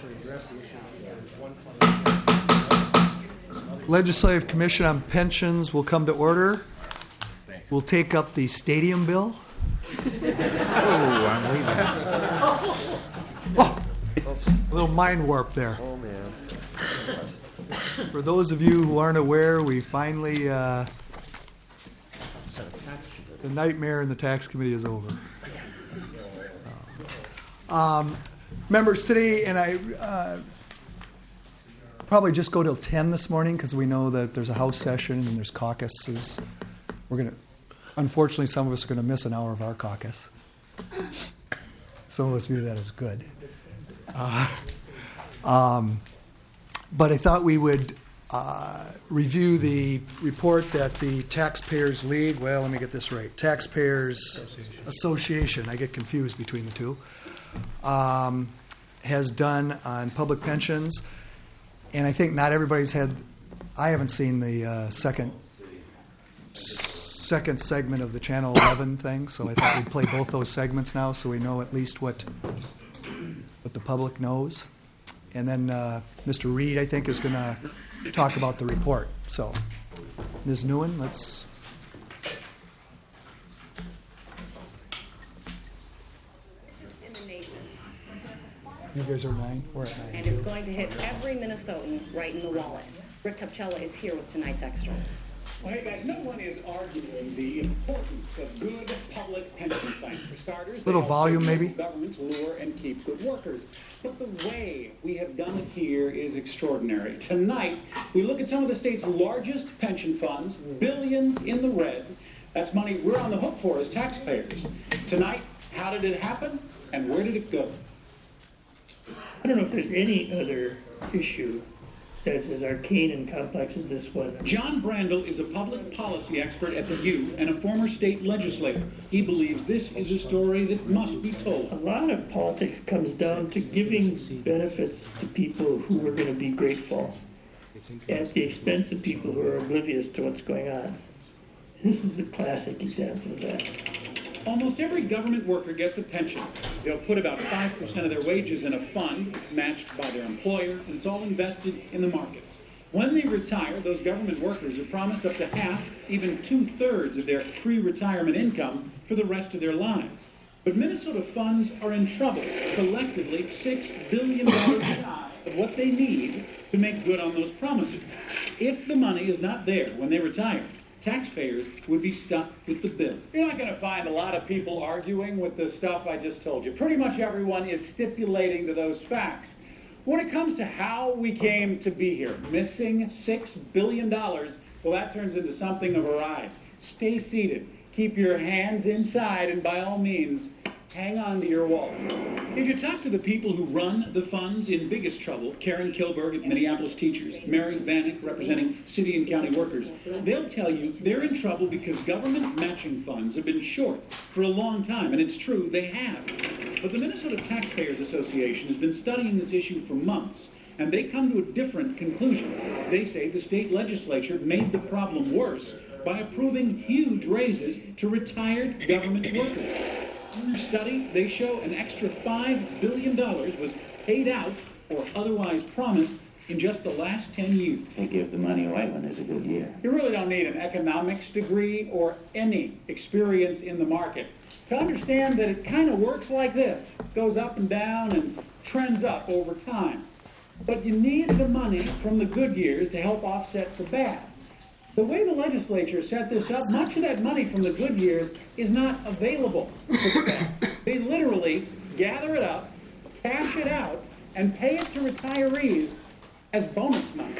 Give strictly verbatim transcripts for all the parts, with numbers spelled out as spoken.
actually address the issue. There's one fund. Legislative Commission on Pensions will come to order. Thanks. We'll take up the stadium bill. Oh, I'm leaving. Oh, a little mind warp there. Oh, man. For those of you who aren't aware, we finally, uh, the nightmare in the tax committee is over. Uh, um, members, today, and I uh, probably just go till ten this morning because we know that there's a House session and there's caucuses. We're going to, unfortunately, some of us are going to miss an hour of our caucus. Some of us view that as good. Uh, um, but I thought we would uh, review the report that the Taxpayers League, well, let me get this right, Taxpayers Association, Association I get confused between the two, um, has done on public pensions. And I think not everybody's had, I haven't seen the uh, second second segment of the Channel eleven thing, so I thought we'd play both those segments now so we know at least what what the public knows. And then uh, Mister Reed, I think, is going to talk about the report. So, Miz Nguyen, let's... In the nation. You guys are nine? We're at nine, And too. it's going to hit every Minnesotan right in the wallet. Rick Capcella is here with tonight's extra. Well, hey guys, no one is arguing the importance of good public pension plans. For starters, Little they help volume, local maybe? governments lure and keep good workers. But the way we have done it here is extraordinary. Tonight, we look at some of the state's largest pension funds, billions in the red. That's money we're on the hook for as taxpayers. Tonight, how did it happen, and where did it go? I don't know if there's any other issue that's as arcane and complex as this one. John Brandel is a public policy expert at the U and a former state legislator. He believes this is a story that must be told. A lot of politics comes down to giving benefits to people who are going to be grateful at the expense of people who are oblivious to what's going on. This is a classic example of that. Almost every government worker gets a pension. They'll put about five percent of their wages in a fund. It's matched by their employer, and it's all invested in the markets. When they retire, those government workers are promised up to half, even two-thirds of their pre-retirement income for the rest of their lives. But Minnesota funds are in trouble, collectively six billion dollars shy of what they need to make good on those promises. If the money is not there when they retire, taxpayers would be stuck with the bill. You're not going to find a lot of people arguing with the stuff I just told you. Pretty much everyone is stipulating to those facts. When it comes to how we came to be here, missing six billion dollars, well, that turns into something of a ride. Stay seated. Keep your hands inside, and by all means, hang on to your wallet. If you talk to the people who run the funds in biggest trouble, Karen Kilberg at Minneapolis Teachers, Mary Vanek representing city and county workers, they'll tell you they're in trouble because government matching funds have been short for a long time, and it's true, they have. But the Minnesota Taxpayers Association has been studying this issue for months, and they come to a different conclusion. They say the state legislature made the problem worse by approving huge raises to retired government workers. In their study, they show an extra five billion dollars was paid out or otherwise promised in just the last ten years. They give the money away when there's a good year. You really don't need an economics degree or any experience in the market to understand that it kind of works like this. It goes up and down and trends up over time. But you need the money from the good years to help offset the bad. The way the legislature set this up, much of that money from the good years is not available for the bad. They literally gather it up, cash it out, and pay it to retirees as bonus money.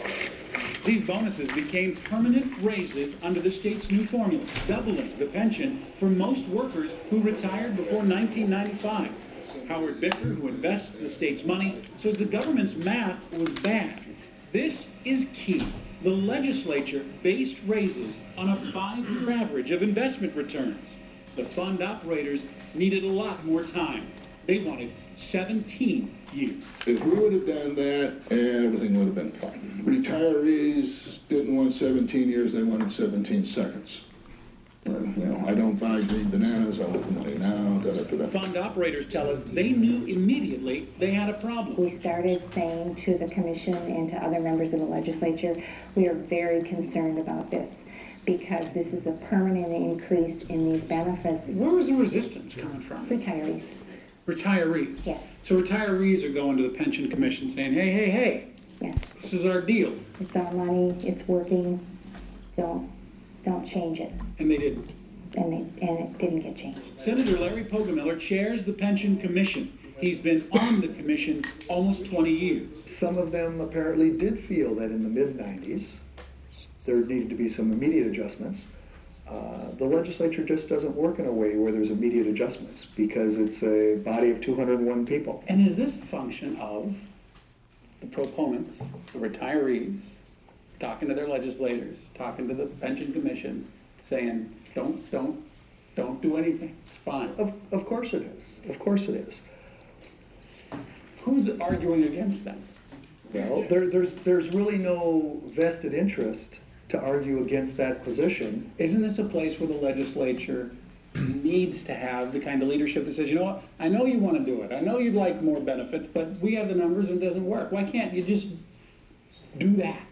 These bonuses became permanent raises under the state's new formula, doubling the pension for most workers who retired before nineteen ninety-five. Howard Bicker, who invests the state's money, says the government's math was bad. This is key. The legislature based raises on a five-year average of investment returns. The fund operators needed a lot more time. They wanted seventeen years. If we would have done that, everything would have been fine. Retirees didn't want seventeen years, they wanted seventeen seconds. You know, I don't buy green bananas, I want the money now, da da da da. Fund operators tell us they knew immediately they had a problem. We started saying to the commission and to other members of the legislature, we are very concerned about this because this is a permanent increase in these benefits. Where was the resistance coming from? Retirees. Retirees. Yes. So retirees are going to the pension commission saying, hey, hey, hey, Yes. this is our deal. It's our money. It's working. Don't don't change it. And they didn't. And they, and it didn't get changed. Senator Larry Poggemiller chairs the pension commission. He's been on the commission almost twenty years. Some of them apparently did feel that in the mid nineties there needed to be some immediate adjustments. Uh, the legislature just doesn't work in a way where there's immediate adjustments because it's a body of two hundred one people. And is this a function of the proponents, the retirees, talking to their legislators, talking to the pension commission, saying, don't, don't, don't do anything, it's fine? Of, of course it is. Of course it is. Who's arguing against them? Well, there, there's, there's really no vested interest to argue against that position. Isn't this a place where the legislature needs to have the kind of leadership that says, you know what, I know you want to do it. I know you'd like more benefits, but we have the numbers and it doesn't work. Why can't you just do that?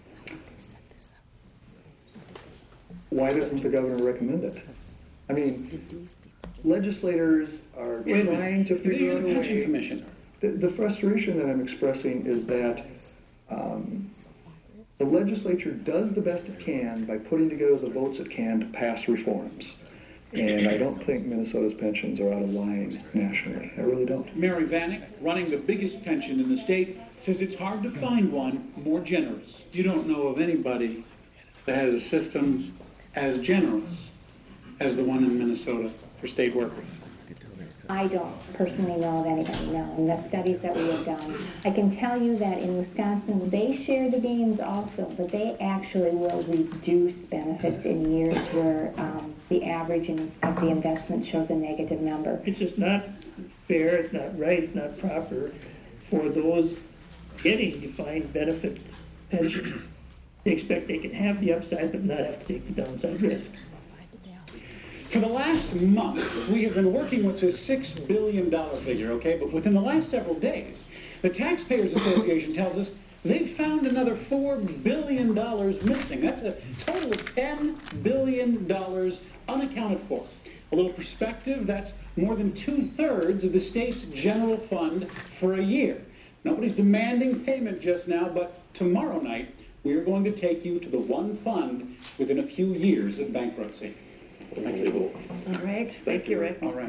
Why doesn't the governor recommend it? I mean, legislators are Wait a minute. trying to figure You're out the a pension way. commission. The, the frustration that I'm expressing is that um, the legislature does the best it can by putting together the votes it can to pass reforms. And I don't think Minnesota's pensions are out of line nationally. I really don't. Mary Vanek, running the biggest pension in the state, says it's hard to find one more generous. You don't know of anybody that has a system as generous as the one in Minnesota for state workers. I don't personally know of anybody, no. And the studies that we have done, I can tell you that in Wisconsin, they share the gains also, but they actually will reduce benefits in years where um, the average in, of the investment shows a negative number. It's just not fair, it's not right, it's not proper for those getting defined benefit pensions. They expect they can have the upside but not have to take the downside risk. For the last month, we have been working with this six billion dollars figure, okay? But within the last several days, the Taxpayers Association tells us they've found another four billion dollars missing. That's a total of ten billion dollars unaccounted for. A little perspective, that's more than two-thirds of the state's general fund for a year. Nobody's demanding payment just now, but tomorrow night, we are going to take you to the one fund within a few years of bankruptcy. Thank you. All right, thank you, Rick. All right.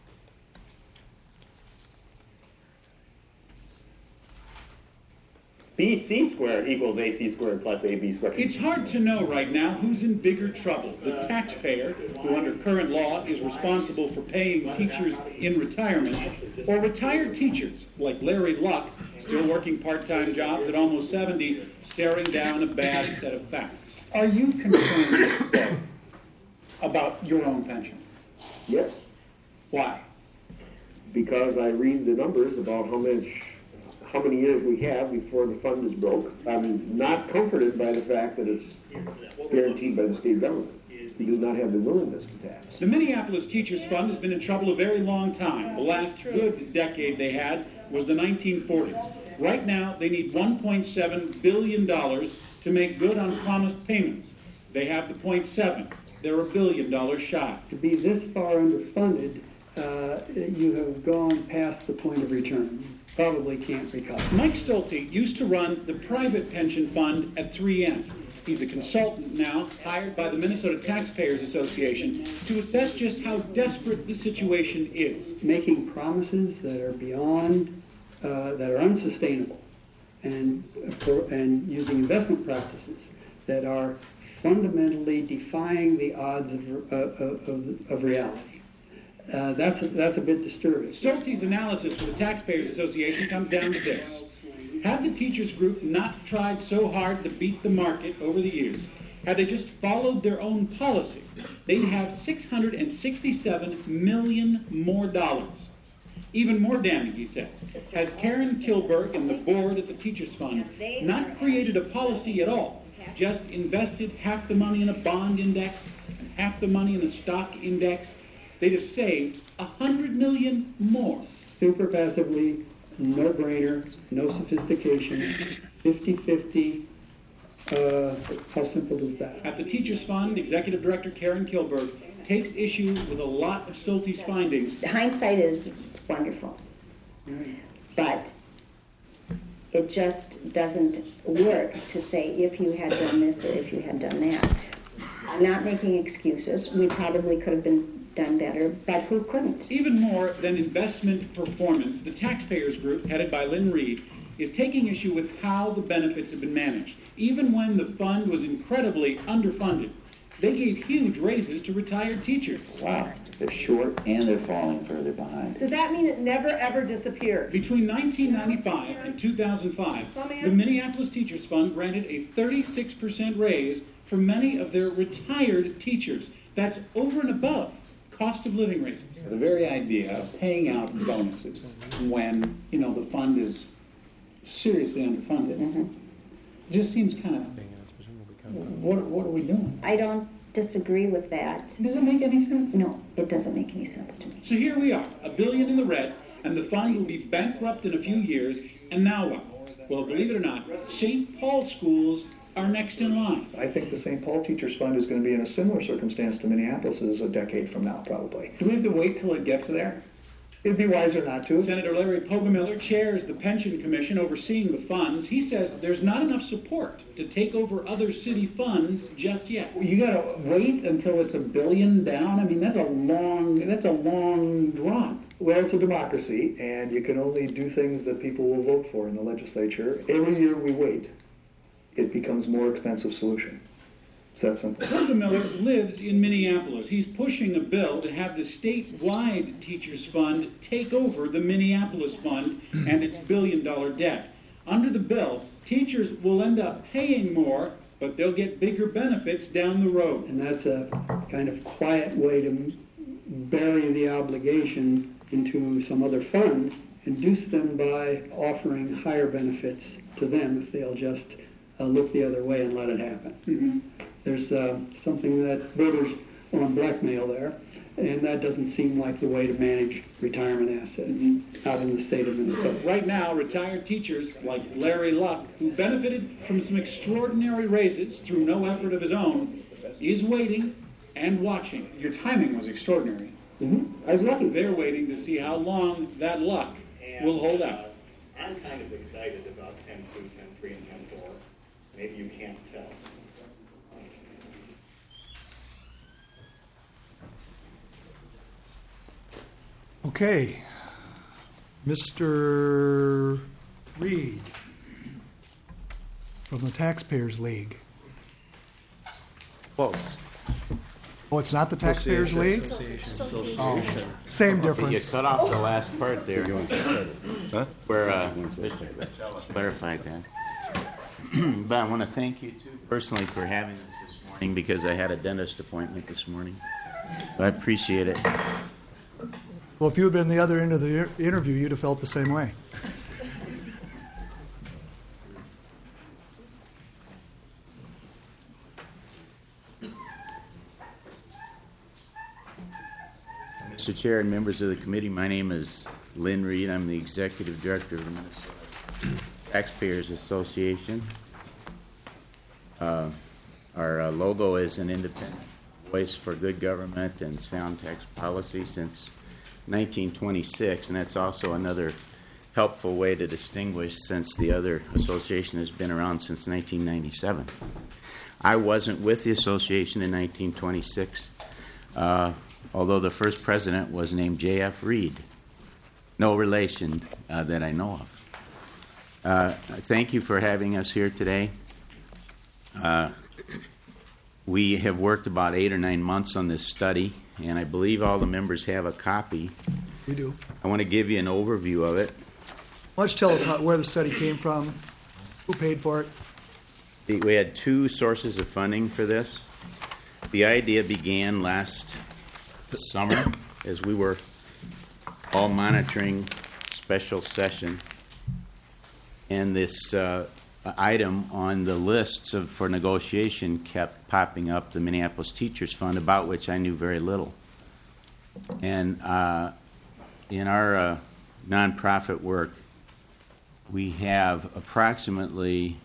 B C squared equals A C squared plus A B squared. It's hard to know right now who's in bigger trouble. The taxpayer, who under current law is responsible for paying teachers in retirement, or retired teachers like Larry Luck, still working part-time jobs at almost seventy, staring down a bad set of facts. Are you concerned about your own pension? Yes, Why? because I read the numbers about how much, how many years we have before the fund is broke. I'm not comforted by the fact that it's guaranteed by the state government. We do not have the willingness to tax. The Minneapolis Teachers Fund has been in trouble a very long time. The last good decade they had was the nineteen forties. Right now, they need one point seven billion dollars to make good on promised payments. They have the point seven. They're a billion dollars shy. To be this far underfunded, uh, you have gone past the point of return. You probably can't recover. Mike Stolte used to run the private pension fund at three M. He's a consultant now, hired by the Minnesota Taxpayers Association to assess just how desperate the situation is. Making promises that are beyond, uh, that are unsustainable, and, uh, for, and using investment practices that are fundamentally defying the odds of, uh, of, of, of reality. Uh, that's, a, that's a bit disturbing. Stolte's analysis for the Taxpayers Association comes down to this. Had the teachers group not tried so hard to beat the market over the years, had they just followed their own policy, they'd have six hundred sixty-seven million dollars more dollars. Even more damning, he says, has Karen Kilberg and the board at the Teachers Fund not created a policy at all, just invested half the money in a bond index and half the money in the stock index, they'd have saved a hundred million more. Super passively, no brainer, no sophistication, fifty-fifty. Uh, how simple is that? At the Teachers Fund, Executive Director Karen Kilberg takes issue with a lot of Stolte's findings. Hindsight is wonderful, but it just doesn't work to say if you had done this or if you had done that. I'm not making excuses. We probably could have been done better, but who couldn't? Even more than investment performance, the Taxpayers Group, headed by Lynn Reed, is taking issue with how the benefits have been managed. Even when the fund was incredibly underfunded, they gave huge raises to retired teachers. Wow, they're short and they're falling further behind. Does that mean it never, ever disappeared? Between nineteen ninety-five and two thousand five, the Minneapolis Teachers Fund granted a thirty-six percent raise for many of their retired teachers. That's over and above cost of living raises. The very idea of paying out bonuses when, you know, the fund is seriously underfunded Mm-hmm. just seems kind of, what, what are we doing? I don't disagree with that. Does it make any sense? No, it doesn't make any sense to me. So here we are, a billion in the red, and the fund will be bankrupt in a few years, and now what? Well, believe it or not, Saint Paul schools are next in line. I think the Saint Paul Teachers Fund is going to be in a similar circumstance to Minneapolis is a decade from now, probably. Do we have to wait till it gets there? It'd be wiser not to. Senator Larry Poggemiller chairs the Pension Commission overseeing the funds. He says there's not enough support to take over other city funds just yet. You got to wait until it's a billion down? I mean, that's a long, that's a long drop. Well, it's a democracy, and you can only do things that people will vote for in the legislature. Every year we wait, it becomes a more expensive solution. It's that simple. Poggemiller lives in Minneapolis. He's pushing a bill to have the statewide Teachers Fund take over the Minneapolis Fund and its billion-dollar debt. Under the bill, teachers will end up paying more, but they'll get bigger benefits down the road. And that's a kind of quiet way to bury the obligation into some other fund, induce them by offering higher benefits to them if they'll just uh, look the other way and let it happen. Mm-hmm. There's uh, something that voters want to blackmail there, and that doesn't seem like the way to manage retirement assets mm-hmm. out in the state of Minnesota. Right now, retired teachers like Larry Luck, who benefited from some extraordinary raises through no effort of his own, is waiting and watching. Your timing was extraordinary. Mm-hmm. I was lucky. They're waiting to see how long that luck will hold out. I'm kind of excited about ten two, ten three, and ten four. Maybe you can't tell. Okay. Mister Reed from the Taxpayers League. Close. Oh, it's not the Taxpayers League? Oh, same You difference. cut off the last part there. Huh? Where uh, clarified that. But I want to thank you too personally for having us this morning because I had a dentist appointment this morning. I appreciate it. Well, if you had been the other end of the interview, you'd have felt the same way. Mister Chair and members of the committee, my name is Lynn Reed. I'm the Executive Director of the Minnesota Taxpayers Association. Uh, our uh, logo is an independent voice for good government and sound tax policy since nineteen twenty-six, and that's also another helpful way to distinguish since the other association has been around since nineteen ninety-seven. I wasn't with the association in nineteen twenty-six, uh, although the first president was named J F Reed. No relation uh, that I know of. Uh, thank you for having us here today. Uh, we have worked about eight or nine months on this study, and I believe all the members have a copy. We do. I want to give you an overview of it. Why don't you tell us how, where the study came from, who paid for it? We had two sources of funding for this. The idea began last summer as we were all monitoring special session, and this uh, item on the lists of, for negotiation kept popping up, the Minneapolis Teachers Fund, about which I knew very little. And uh, in our uh, nonprofit work, we have approximately,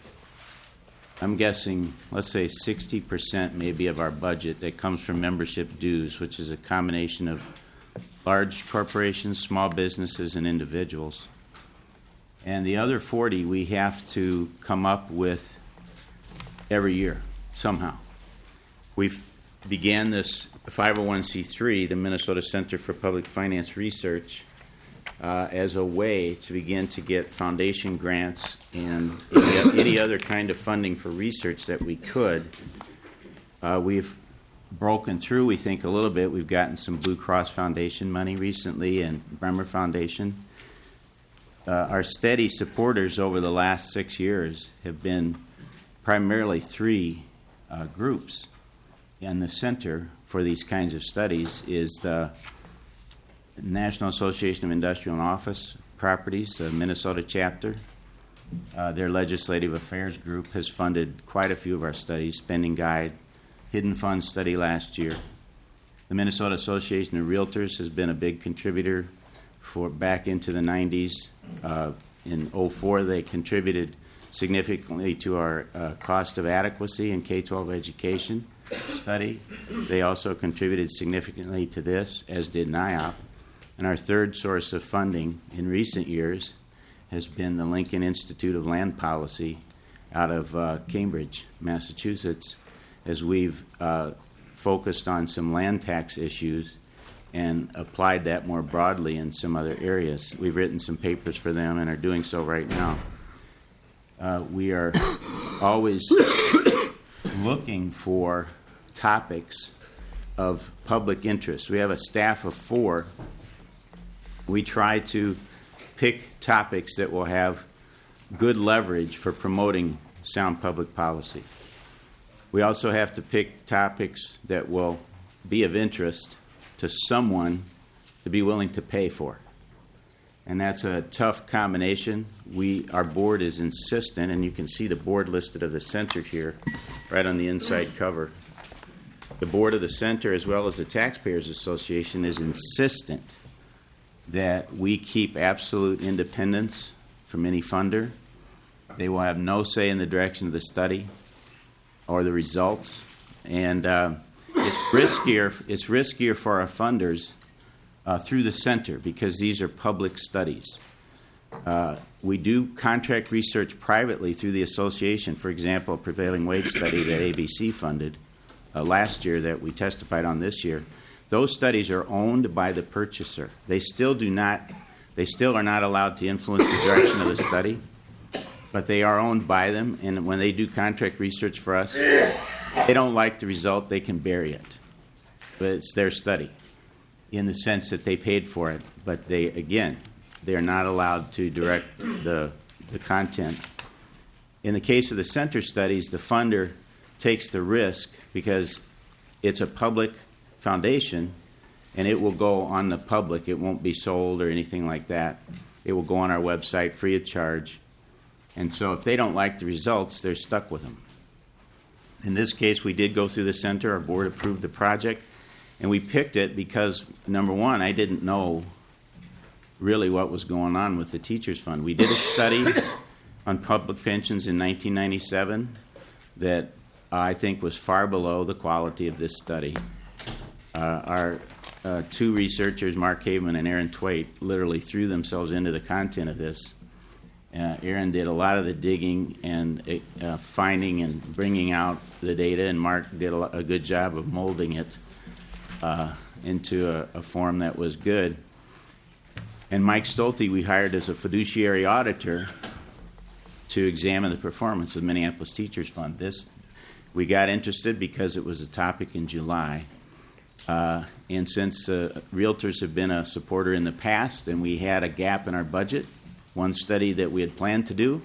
I'm guessing, let's say sixty percent maybe of our budget that comes from membership dues, which is a combination of large corporations, small businesses, and individuals. And the other forty we have to come up with every year somehow. We've began this five oh one c three, the Minnesota Center for Public Finance Research, uh, as a way to begin to get foundation grants and any, any other kind of funding for research that we could. Uh, we've broken through, we think, a little bit. We've gotten some Blue Cross Foundation money recently and Bremer Foundation. Uh, our steady supporters over the last six years have been primarily three uh, groups. And the center for these kinds of studies is the National Association of Industrial and Office Properties, the Minnesota chapter. Uh, their legislative affairs group has funded quite a few of our studies, Spending Guide, Hidden Funds study last year. The Minnesota Association of Realtors has been a big contributor for back into the nineties. Uh, in oh four, they contributed significantly to our uh, cost of adequacy in K twelve education study. They also contributed significantly to this, as did N I O P. And our third source of funding in recent years has been the Lincoln Institute of Land Policy out of uh, Cambridge, Massachusetts, as we've uh, focused on some land tax issues and applied that more broadly in some other areas. We've written some papers for them and are doing so right now. Uh, we are always looking for topics of public interest. We have a staff of four. We try to pick topics that will have good leverage for promoting sound public policy. We also have to pick topics that will be of interest to someone to be willing to pay for. And that's a tough combination. We, our board is insistent, and you can see the board listed of the center here, right on the inside cover. The board of the center, as well as the Taxpayers Association, is insistent that we keep absolute independence from any funder. They will have no say in the direction of the study or the results. And uh, it's riskier, it's riskier for our funders uh, through the center because these are public studies. Uh, we do contract research privately through the association. For example, a prevailing wage study that A B C funded uh, last year that we testified on this year. Those studies are owned by the purchaser. They still do not, they still are not allowed to influence the direction of the study, but they are owned by them. And when they do contract research for us, they don't like the result, they can bury it. But it's their study in the sense that they paid for it. But they, again, they are not allowed to direct the, the content. In the case of the center studies, the funder takes the risk because it's a public foundation and it will go on the public. It won't be sold or anything like that. It will go on our website free of charge. And so if they don't like the results, they're stuck with them. In this case, we did go through the center. Our board approved the project. And we picked it because, number one, I didn't know really what was going on with the Teachers Fund. We did a study on public pensions in nineteen ninety-seven that I think was far below the quality of this study. Uh, our uh, two researchers, Mark Haveman and Aaron Twait, literally threw themselves into the content of this. Uh, Aaron did a lot of the digging and uh, finding and bringing out the data, and Mark did a, a good job of molding it uh, into a, a form that was good. And Mike Stolte we hired as a fiduciary auditor to examine the performance of the Minneapolis Teachers Fund. This, we got interested because it was a topic in July. Uh, and since uh, realtors have been a supporter in the past and we had a gap in our budget, one study that we had planned to do,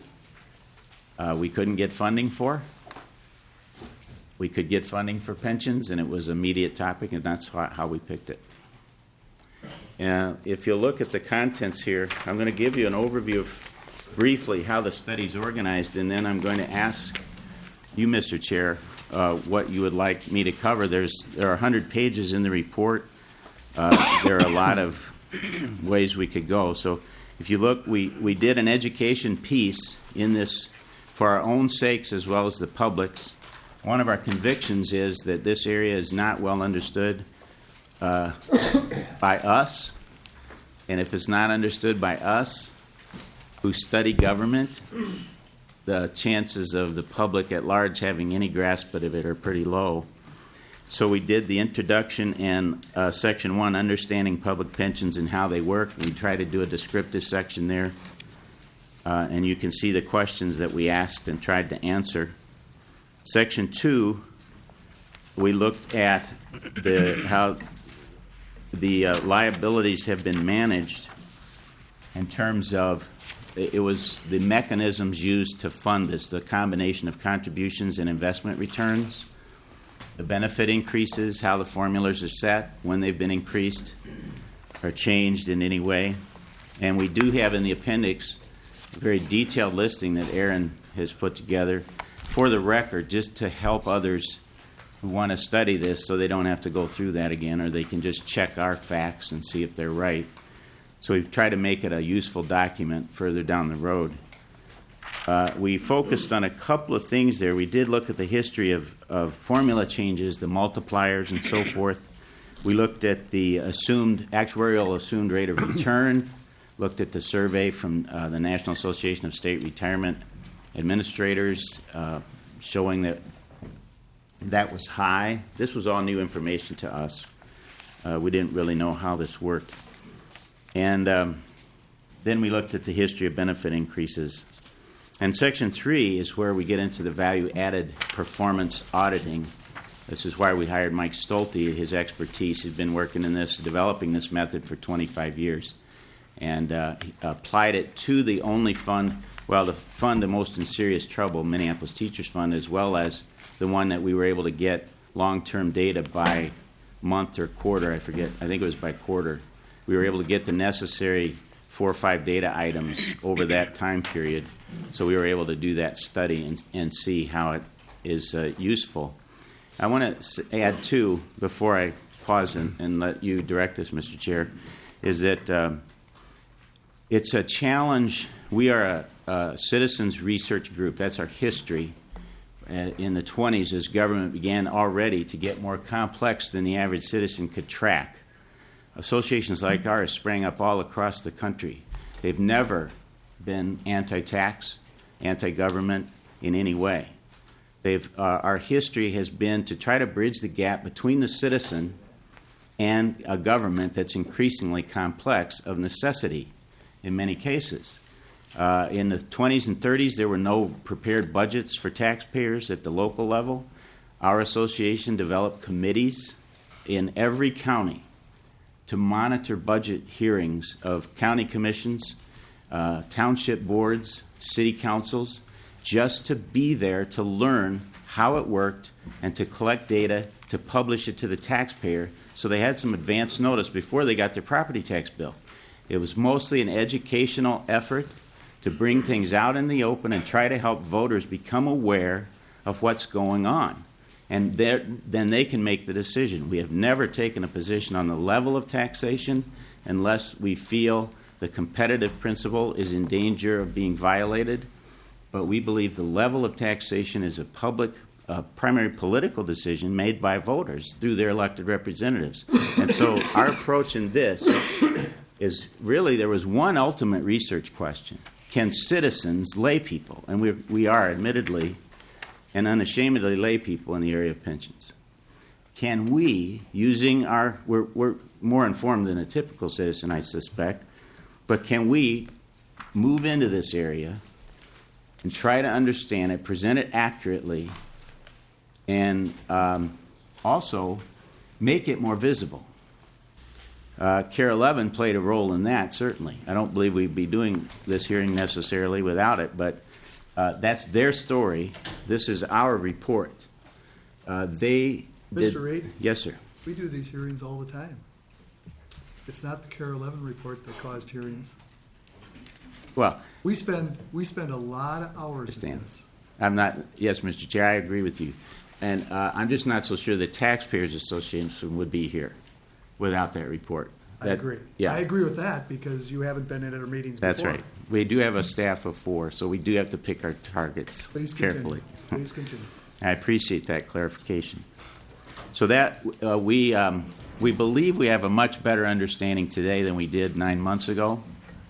uh, we couldn't get funding for. We could get funding for pensions, and it was an immediate topic, and that's how, how we picked it. And if you look at the contents here, I'm going to give you an overview of briefly how the study's organized, and then I'm going to ask you, Mister Chair, uh, what you would like me to cover. There's there are one hundred pages in the report. Uh, there are a lot of ways we could go. So if you look, we, we did an education piece in this for our own sakes as well as the public's. One of our convictions is that this area is not well understood uh, by us, and if it's not understood by us who study government, the chances of the public at large having any grasp of it are pretty low. So we did the introduction and uh, section one, understanding public pensions and how they work. We tried to do a descriptive section there, uh, and you can see the questions that we asked and tried to answer. Section two, we looked at the how the uh, liabilities have been managed in terms of it was the mechanisms used to fund this, the combination of contributions and investment returns, the benefit increases, how the formulas are set, when they've been increased or changed in any way. And we do have in the appendix a very detailed listing that Aaron has put together for the record, just to help others who want to study this so they don't have to go through that again, or they can just check our facts and see if they're right. So we've tried to make it a useful document further down the road. Uh, we focused on a couple of things there. We did look at the history of, of formula changes, the multipliers, and so forth. We looked at the assumed actuarial assumed rate of return, looked at the survey from uh, the National Association of State Retirement Administrators uh, showing that that was high. This was all new information to us. Uh, we didn't really know how this worked. And um, then we looked at the history of benefit increases. And section three is where we get into the value-added performance auditing. This is why we hired Mike Stolte, his expertise. He's been working in this, developing this method for twenty-five years, and uh, he applied it to the only fund, well, the fund the most in serious trouble, Minneapolis Teachers Fund, as well as the one that we were able to get long-term data by month or quarter, I forget, I think it was by quarter. We were able to get the necessary four or five data items over that time period, so we were able to do that study and, and see how it is uh, useful. I want to add, too, before I pause and, and let you direct us, Mister Chair, is that um, it's a challenge. We are a, a citizens research group. That's our history. Uh, in the twenties, as government began already to get more complex than the average citizen could track, associations like ours sprang up all across the country. They've never been anti-tax, anti-government in any way. They've, uh, our history has been to try to bridge the gap between the citizen and a government that's increasingly complex of necessity in many cases. Uh, in the twenties and thirties, there were no prepared budgets for taxpayers at the local level. Our association developed committees in every county to monitor budget hearings of county commissions, uh, township boards, city councils, just to be there to learn how it worked and to collect data to publish it to the taxpayer so they had some advance notice before they got their property tax bill. It was mostly an educational effort to bring things out in the open and try to help voters become aware of what's going on. And then they can make the decision. We have never taken a position on the level of taxation unless we feel the competitive principle is in danger of being violated. But we believe the level of taxation is a public, uh, primary political decision made by voters through their elected representatives. And so our approach in this is really there was one ultimate research question. Can citizens, lay people, and we, we are admittedly and unashamedly lay people in the area of pensions, can we, using our, we're, we're more informed than a typical citizen, I suspect, but can we move into this area and try to understand it, present it accurately, and um, also make it more visible? Uh, CARE eleven played a role in that, certainly. I don't believe we'd be doing this hearing necessarily without it, but uh, that's their story. This is our report. Uh, they Mister did, Reid? Yes, sir. We do these hearings all the time. It's not the CARE eleven report that caused hearings. Well, We spend, we spend a lot of hours in Understand. this. I'm not, yes, Mister Chair, I agree with you. And uh, I'm just not so sure the Taxpayers Association would be here without that report. I That- agree. Yeah. I agree with that because you haven't been in our meetings before. That's right. We do have a staff of four, so we do have to pick our targets Please continue. carefully. Please continue. I appreciate that clarification. So that uh, we um, we believe we have a much better understanding today than we did nine months ago.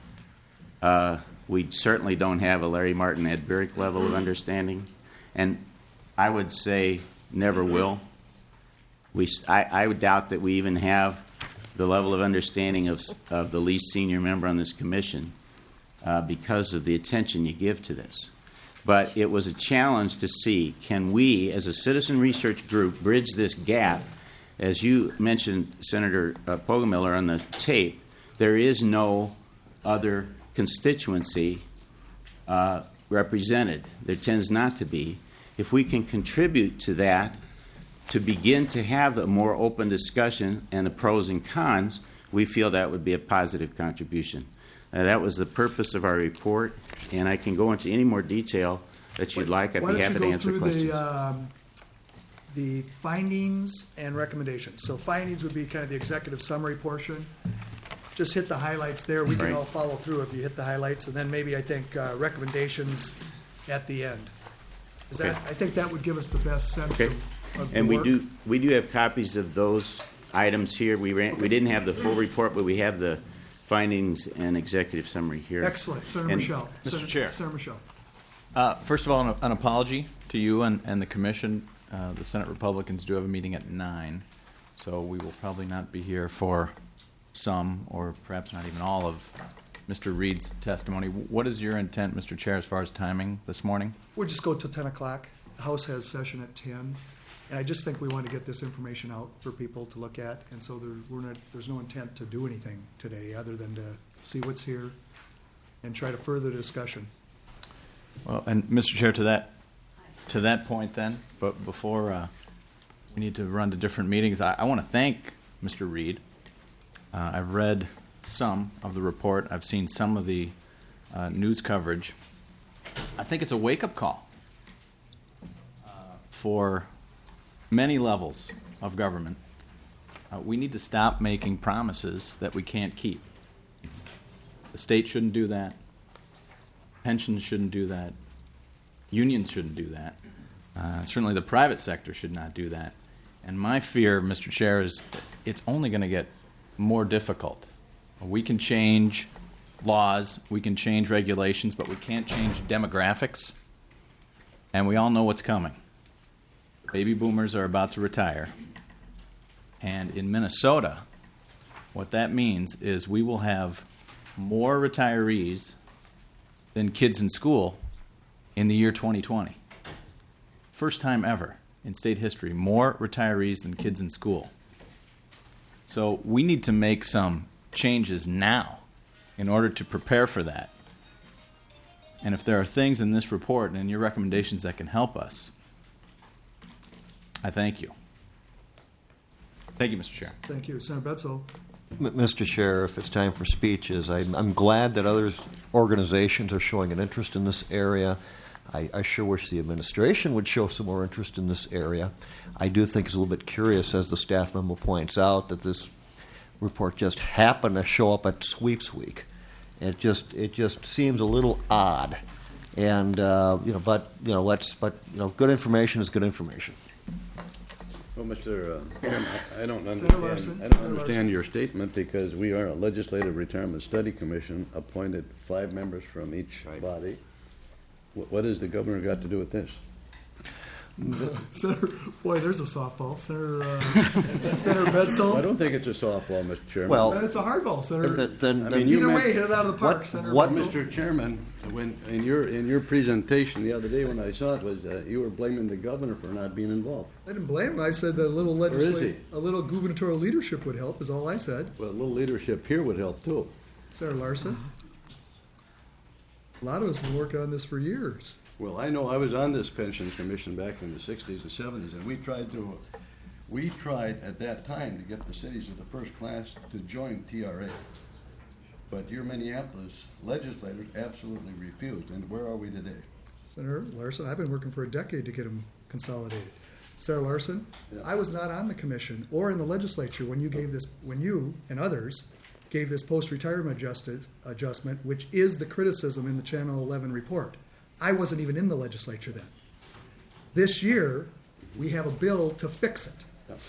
Uh, we certainly don't have a Larry Martin, Ed Burrick level of understanding, and I would say never will. We I, I would doubt that we even have the level of understanding of of the least senior member on this commission uh, because of the attention you give to this. But it was a challenge to see, can we, as a citizen research group, bridge this gap? As you mentioned, Senator uh, Poggemiller, on the tape, there is no other constituency uh, represented. There tends not to be. If we can contribute to that, to begin to have a more open discussion and the pros and cons, we feel that would be a positive contribution. Uh, that was the purpose of our report, and I can go into any more detail that you'd like. I'd Why be don't happy you to go answer through questions. the, um, the findings and recommendations? So findings would be kind of the executive summary portion. Just hit the highlights there. We can Right. all follow through if you hit the highlights, and then maybe I think uh, recommendations at the end. Is Okay. that? I think that would give us the best sense Okay. of, of And the we work. do we do have copies of those items here. We ran, we didn't have the full report, but we have the findings and executive summary here. Excellent, Senator And- Michelle. Mister Senator, Chair. Senator Michelle. Uh, first of all, an, an apology to you and, and the commission. Uh, the Senate Republicans do have a meeting at nine, so we will probably not be here for some, or perhaps not even all, of Mister Reed's testimony. What is your intent, Mister Chair, as far as timing this morning? We'll just go till ten o'clock. The House has session at ten. And I just think we want to get this information out for people to look at. And so there, we're not, there's no intent to do anything today other than to see what's here and try to further discussion. Well, and Mister Chair, to that to that point, then, but before uh, we need to run to different meetings, I, I want to thank Mister Reed. Uh, I've read some of the report. I've seen some of the uh, news coverage. I think it's a wake-up call uh, for many levels of government. Uh, we need to stop making promises that we can't keep. The state shouldn't do that. Pensions shouldn't do that. Unions shouldn't do that. Uh, certainly the private sector should not do that. And my fear, Mister Chair, is it's only going to get more difficult. We can change laws, we can change regulations, but we can't change demographics. And we all know what's coming. Baby boomers are about to retire. And in Minnesota, what that means is we will have more retirees than kids in school in the year twenty twenty. First time ever in state history, more retirees than kids in school. So we need to make some changes now in order to prepare for that. And if there are things in this report and in your recommendations that can help us, I thank you. Thank you, Mister Chair. Thank you. Senator Betzel. M- Mister Chair, if it's time for speeches, I'm, I'm glad that other organizations are showing an interest in this area. I, I sure wish the administration would show some more interest in this area. I do think it's a little bit curious, as the staff memo points out, that this report just happened to show up at Sweeps Week. It just it just seems a little odd, and uh, you know, but you know, let's but you know, good information is good information. Well, Mister Uh, Chairman, I I don't Senator Larson. understand, I Senator don't Larson. understand your statement, because we are a Legislative Retirement Study Commission, appointed five members from each body. What, what has the governor got to do with this? Senator, boy, there's a softball. Senator, uh, Senator Betzel. I don't think it's a softball, Mister Chairman. Well, It's a hardball, Senator. Then- then- I mean, you Either meant- way, hit it out of the park, What- Senator what- Betzel. Mister Chairman, when, in your, in your presentation the other day when I saw it, was, uh, you were blaming the governor for not being involved. I didn't blame him. I said that a little Or is legislate, a little gubernatorial leadership would help. Is all I said. Well, a little leadership here would help, too. Senator Larson. A lot of us have been working on this for years. Well, I know I was on this pension commission back in the sixties and seventies, and we tried to, we tried at that time to get the cities of the first class to join T R A. But your Minneapolis legislators absolutely refused. And where are we today? Senator Larson, I've been working for a decade to get them consolidated. Senator Larson, Yeah. I was not on the commission or in the legislature when you gave this, when you and others gave this post-retirement adjusted, adjustment, which is the criticism in the Channel eleven report. I wasn't even in the legislature then. This year, we have a bill to fix it.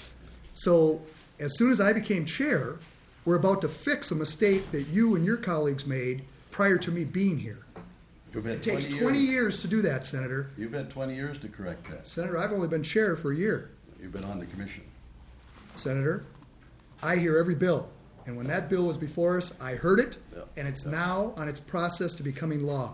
So as soon as I became chair, we're about to fix a mistake that you and your colleagues made prior to me being here. You've had It takes twenty twenty years. years to do that, Senator. You've had twenty years to correct that. Senator, I've only been chair for a year. You've been on the commission. Senator, I hear every bill. And when that bill was before us, I heard it, and it's now on its process to becoming law.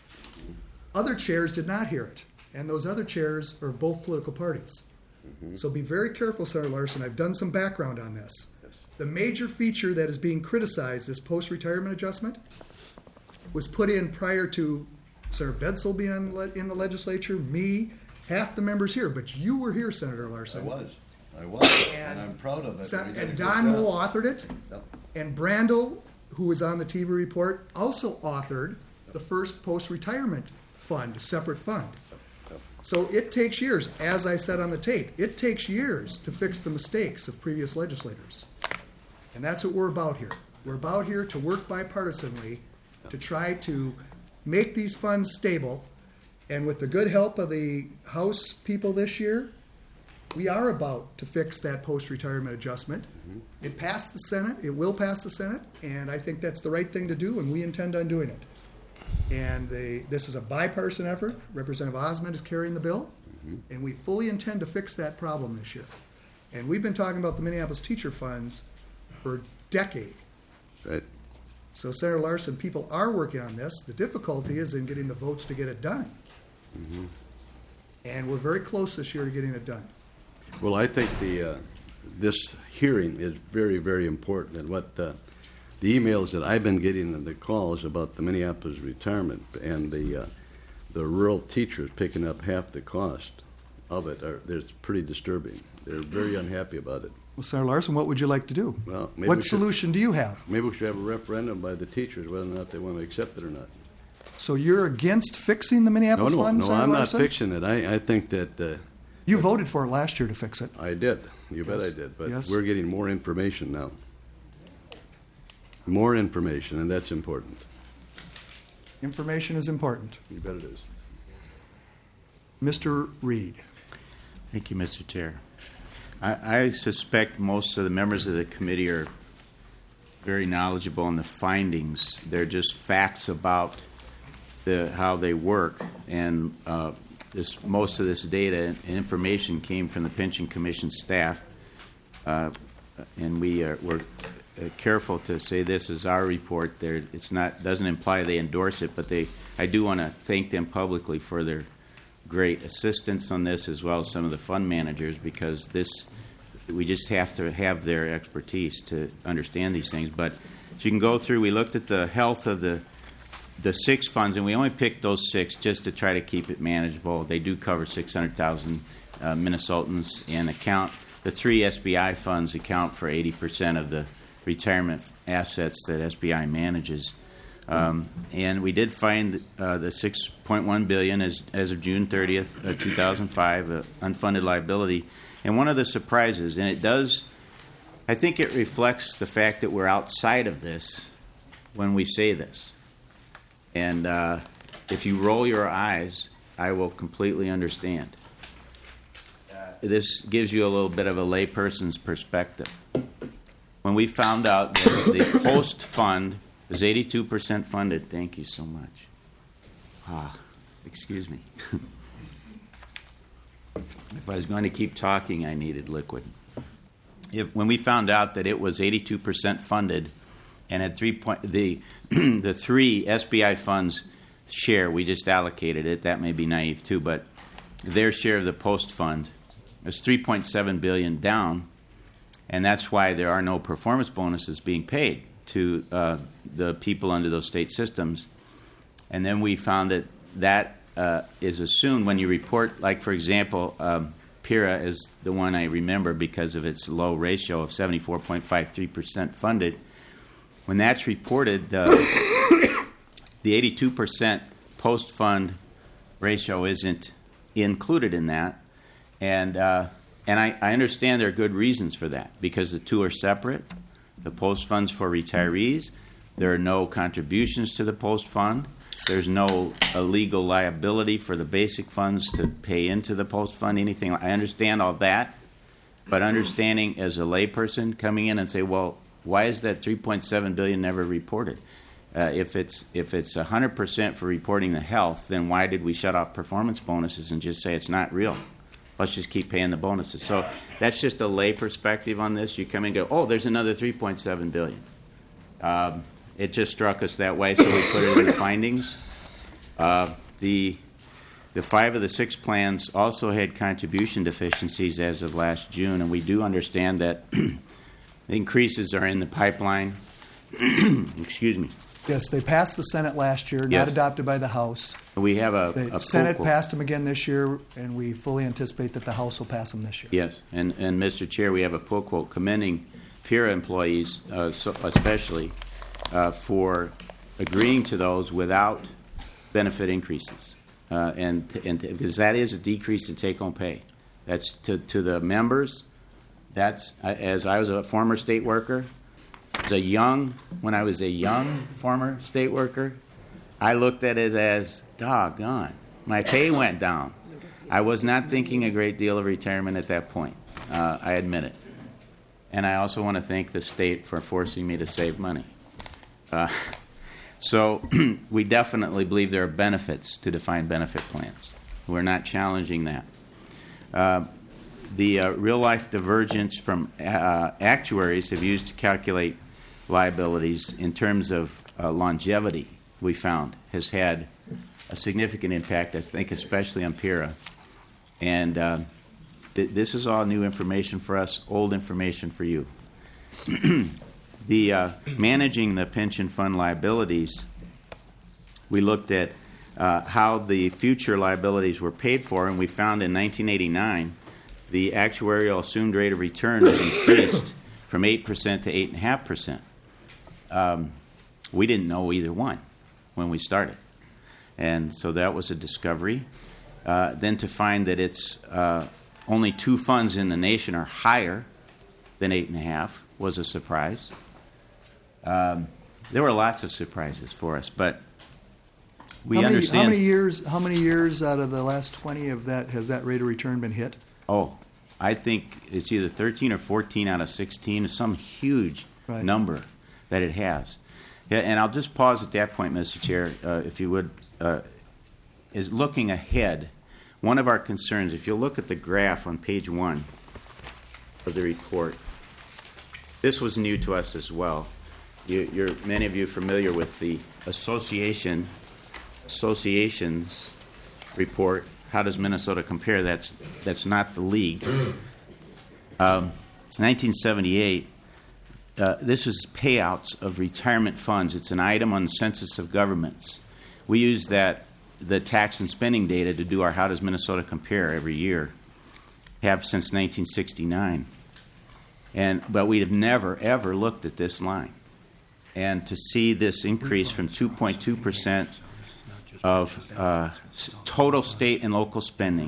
Other chairs did not hear it, and those other chairs are both political parties. So be very careful, Senator Larson. I've done some background on this. The major feature that is being criticized, this post-retirement adjustment, was put in prior to Senator Bedsole being on le- in the legislature, me, half the members here. But you were here, Senator Larson. I was. I was. And I'm proud of it. Sen- We did a and good Don job. Moe authored it. Yep. And Brandel, who was on the T V report, also authored the first post-retirement fund, a separate fund. So it takes years, as I said on the tape, it takes years to fix the mistakes of previous legislators. And that's what we're about here. We're about here to work bipartisanly to try to make these funds stable. And with the good help of the House people this year, we are about to fix that post-retirement adjustment. It passed the Senate, it will pass the Senate, and I think that's the right thing to do, and we intend on doing it. And the, this is a bipartisan effort. Representative Osmond is carrying the bill, and we fully intend to fix that problem this year. And we've been talking about the Minneapolis teacher funds for a decade. Right. So, Senator Larson, people are working on this. The difficulty is in getting the votes to get it done. Mhm. And we're very close this year to getting it done. Well, I think the uh, this hearing is very, very important. And what uh, the emails that I've been getting and the calls about the Minneapolis retirement and the uh, the rural teachers picking up half the cost of it are it's pretty disturbing. They're very unhappy about it. Well, Senator Larson, what would you like to do? Well, maybe What we should- solution do you have? Maybe we should have a referendum by the teachers whether or not they want to accept it or not. So you're against fixing the No, Minneapolis no, fund, no, Senator I'm not Larson? fixing it. I, I think that uh, You voted for it last year to fix it. I did. You bet Yes. I did. But Yes. we're getting more information now. More information, and that's important. Information is important. You bet it is. Mister Reed. Thank you, Mister Chair. I, I suspect most of the members of the committee are very knowledgeable on the findings. They're just facts about the, how they work, and uh, this, most of this data and information came from the Pension Commission staff, uh, and we are we're uh, careful to say this is our report. There, it's not doesn't imply they endorse it, but they. I do want to thank them publicly for their great assistance on this, as well as some of the fund managers, because this we just have to have their expertise to understand these things. But as you can go through, we looked at the health of the the six funds, and we only picked those six just to try to keep it manageable. They do cover six hundred thousand uh, Minnesotans, and account the three S B I funds account for eighty percent of the retirement assets that S B I manages. Um, and we did find uh, the six point one billion dollars as, as of June thirtieth, uh, two thousand five, uh, unfunded liability. And one of the surprises, and it does, I think it reflects the fact that we're outside of this when we say this. And uh, if you roll your eyes, I will completely understand. Uh, this gives you a little bit of a layperson's perspective. When we found out that the post fund is eighty-two percent funded, thank you so much. Ah, excuse me. If I was going to keep talking, I needed liquid. If, when we found out that it was eighty-two percent funded, and at three point the the three S B I funds share, we just allocated it. That may be naive too, but their share of the post fund is three point seven billion dollars down, and that's why there are no performance bonuses being paid to uh, the people under those state systems. And then we found that that uh, is assumed when you report, like, for example, um, P I R A is the one I remember because of its low ratio of seventy-four point five three percent funded. when that's reported, uh, the eighty-two percent post-fund ratio isn't included in that. And uh, and I, I understand there are good reasons for that, because the two are separate. The post funds for retirees, there are no contributions to the post fund. There's no uh, legal liability for the basic funds to pay into the post fund, anything. I understand all that, but understanding as a layperson coming in and say, well, why is that three point seven billion dollars never reported? Uh, if it's if it's one hundred percent for reporting the health, then why did we shut off performance bonuses and just say it's not real? Let's just keep paying the bonuses. So that's just a lay perspective on this. You come and go, oh, there's another three point seven billion dollars. Um, it just struck us that way, so we put it in the findings. Uh, the the five of the six plans also had contribution deficiencies as of last June, and we do understand that the increases are in the pipeline. Excuse me. Yes, they passed the Senate last year, Yes. not adopted by the House. We have a, The a Senate full- passed them again this year, and we fully anticipate that the House will pass them this year. Yes, and, and Mister Chair, we have a pull quote commending PIRA employees, uh, so especially, uh, for agreeing to those without benefit increases, uh, and and because that is a decrease in take-home pay. That's to to the members. That's uh, as I was a former state worker, as a young when I was a young former state worker, I looked at it as doggone. My pay went down. I was not thinking a great deal of retirement at that point. Uh, I admit it. And I also want to thank the state for forcing me to save money. Uh, so we definitely believe there are benefits to defined benefit plans. We're not challenging that. Uh, the uh, real-life divergence from uh, actuaries have used to calculate liabilities in terms of uh, longevity, we found, has had a significant impact, I think, especially on PIRA. And uh, th- this is all new information for us, old information for you. the uh, managing the pension fund liabilities, we looked at uh, how the future liabilities were paid for, and we found in nineteen eighty-nine the actuarial assumed rate of return has increased from eight percent to eight point five percent. Um, we didn't know either one when we started. And so that was a discovery. Uh, then to find that it's uh, only two funds in the nation are higher than eight and a half was a surprise. Um, there were lots of surprises for us, but we how many, understand. How many years? How many years out of the last twenty of that has that rate of return been hit? Oh, I think it's either thirteen or fourteen out of sixteen. Some huge Right. number that it has. Yeah, and I'll just pause at that point, Mister Chair, uh, if you would. Uh, is looking ahead. One of our concerns, if you'll look at the graph on page one of the report, this was new to us as well. You, you're many of you familiar with the association associations report. How does Minnesota compare? That's that's not the league. Um, nineteen seventy-eight. Uh, this is payouts of retirement funds. It's an item on the Census of Governments. We use that, the tax and spending data, to do our How Does Minnesota Compare every year. Have since nineteen sixty-nine. And but we have never, ever looked at this line. And to see this increase from two point two percent of uh, total state and local spending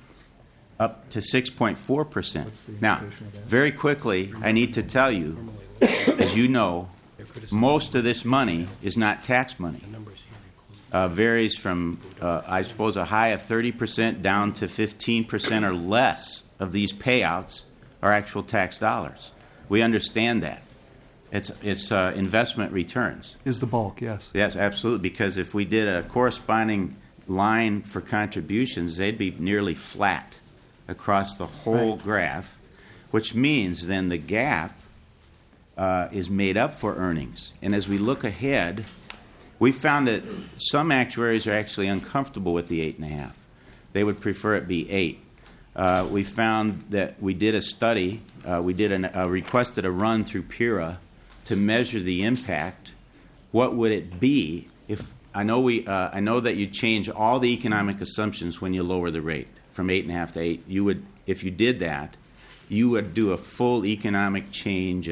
up to six point four percent. Now, very quickly, I need to tell you, as you know, most of this money is not tax money. Uh, varies from, uh, I suppose, a high of thirty percent down to fifteen percent or less of these payouts are actual tax dollars. We understand that. It's, it's uh, investment returns. Is the bulk, yes. Yes, absolutely, because if we did a corresponding line for contributions, they'd be nearly flat across the whole Right. graph, which means then the gap uh, is made up for earnings. And as we look ahead, we found that some actuaries are actually uncomfortable with the eight and a half. They would prefer it be eight. Uh, we found that we did a study. Uh, we did an, uh, requested a run through PIRA to measure the impact. What would it be if I know we? Uh, I know that you change all the economic assumptions when you lower the rate from eight and a half to eight. You would, if you did that, you would do a full economic change of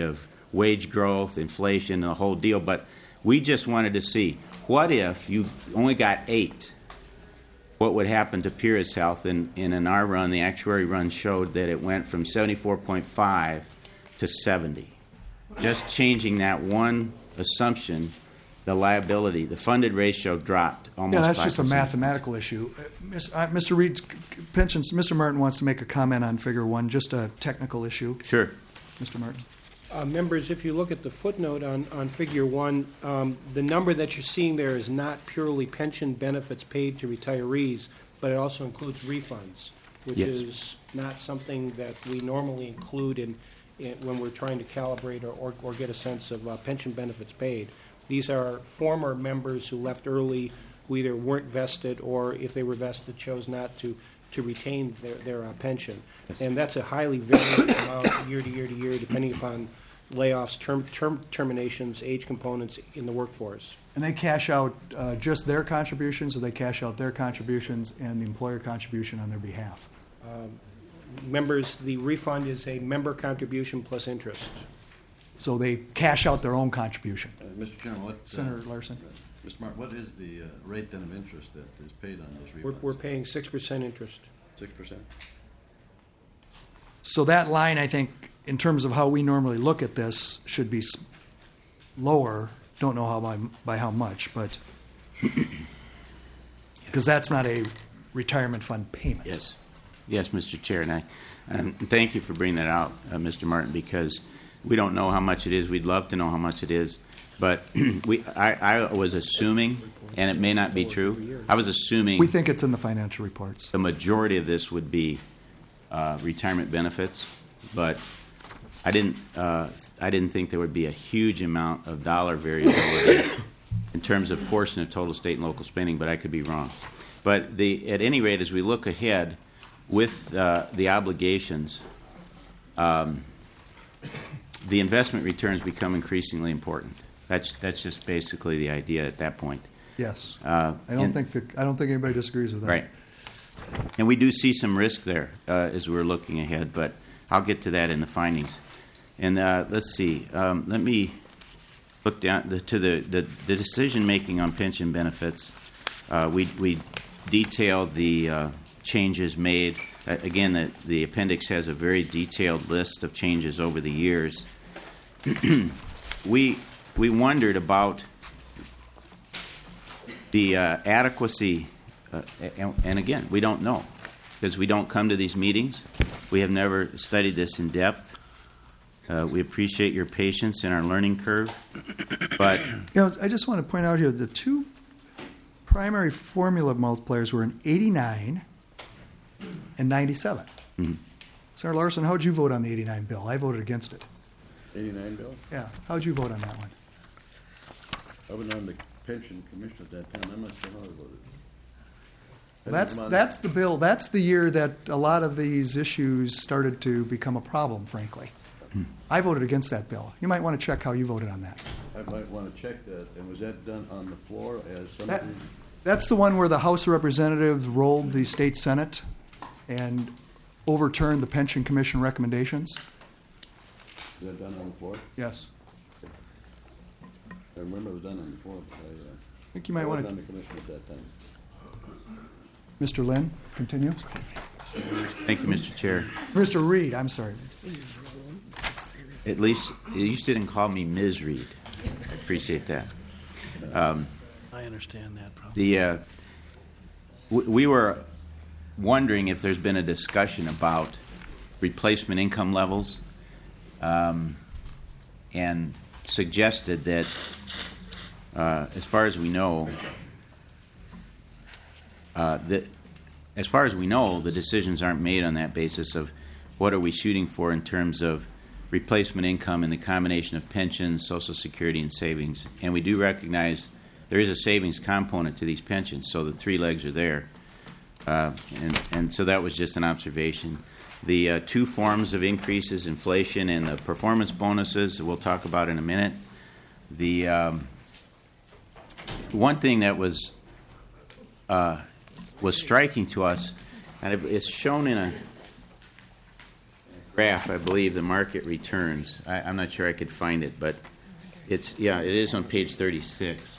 wage growth, inflation, the whole deal. But we just wanted to see, what if you only got eight? What would happen to Pira's Health? And, and in our run, the actuary run showed that it went from seventy-four point five to seventy. Just changing that one assumption, the liability, the funded ratio dropped almost Yeah, that's five just a percent. mathematical issue. Uh, Miss- uh, Mister Reed's c- c- pensions, Mister Martin wants to make a comment on figure one, just a technical issue. Sure. Mister Martin. Uh, members, if you look at the footnote on, on figure one, um, the number that you're seeing there is not purely pension benefits paid to retirees, but it also includes refunds, which Yes. is not something that we normally include in, in when we're trying to calibrate or, or, or get a sense of uh, pension benefits paid. These are former members who left early, who either weren't vested or, if they were vested, chose not to, to retain their, their uh, pension. Yes. And that's a highly variable amount year to year to year, depending upon layoffs, term, term terminations, age components in the workforce. And they cash out uh, just their contributions, or they cash out their contributions and the employer contribution on their behalf? Um, members, the refund is a member contribution plus interest. So they cash out their own contribution? Uh, Mister Chairman, what... Senator uh, Larson. Mister Martin, what is the uh, rate then of interest that is paid on those refunds? We're, we're paying six percent interest. Six percent? So that line, I think, in terms of how we normally look at this, should be s- lower. Don't know how by, by how much, but because that's not a retirement fund payment. Yes. Yes, Mister Chair, and I and thank you for bringing that out, uh, Mister Martin, because we don't know how much it is. We'd love to know how much it is, but we I, I was assuming, and it may not be true, I was assuming We think it's in the financial reports. the majority of this would be uh, retirement benefits, but I didn't uh, I didn't think there would be a huge amount of dollar variability in terms of portion of total state and local spending, but I could be wrong. But the at any rate, as we look ahead with uh, the obligations, um, the investment returns become increasingly important. That's that's just basically the idea at that point. Yes. Uh, I don't and- think the, I don't think anybody disagrees with that. Right. And we do see some risk there uh, as we're looking ahead, but I'll get to that in the findings. And uh, let's see. Um, let me look down the, to the, the, the decision making on pension benefits. Uh, we we detail the uh, changes made. Uh, again, the, the appendix has a very detailed list of changes over the years. we we wondered about the uh, adequacy, uh, and, and again, we don't know because we don't come to these meetings. We have never studied this in depth. Uh, we appreciate your patience in our learning curve, but You know, I just want to point out here the two primary formula multipliers were in eighty-nine and ninety-seven. Mm-hmm. Senator Larson, how would you vote on the eighty-nine bill? I voted against it. eighty-nine bill? Yeah. How would you vote on that one? I was on the pension commission at that time. I'm not sure how I voted. I That's didn't come on- that's the bill. That's the year that a lot of these issues started to become a problem, frankly. I voted against that bill. You might want to check how you voted on that. I might want to check that. And was that done on the floor as That, something? that's the one where the House of Representatives rolled the state Senate and overturned the Pension Commission recommendations. Was that done on the floor? Yes. I remember it was done on the floor. But I, uh, I think you might I want wasn't to. on the commission at that time. Mister Lynn, continue. thank you, Mister Chair. Mister Reed, I'm sorry. At least you just didn't call me Miz Reed. I appreciate that. Um, I understand that problem. the uh, w- we were wondering if there's been a discussion about replacement income levels, um, and suggested that, uh, as far as we know, uh, that as far as we know, the decisions aren't made on that basis of what are we shooting for in terms of replacement income and the combination of pensions, Social Security, and savings. And we do recognize there is a savings component to these pensions, so the three legs are there. Uh, and, and so that was just an observation. The uh, two forms of increases, inflation and the performance bonuses, we'll talk about in a minute. The um, one thing that was uh, was striking to us, and it's shown in a graph, I believe, the market returns. I, I'm not sure I could find it, but it's, yeah, it is on page thirty-six.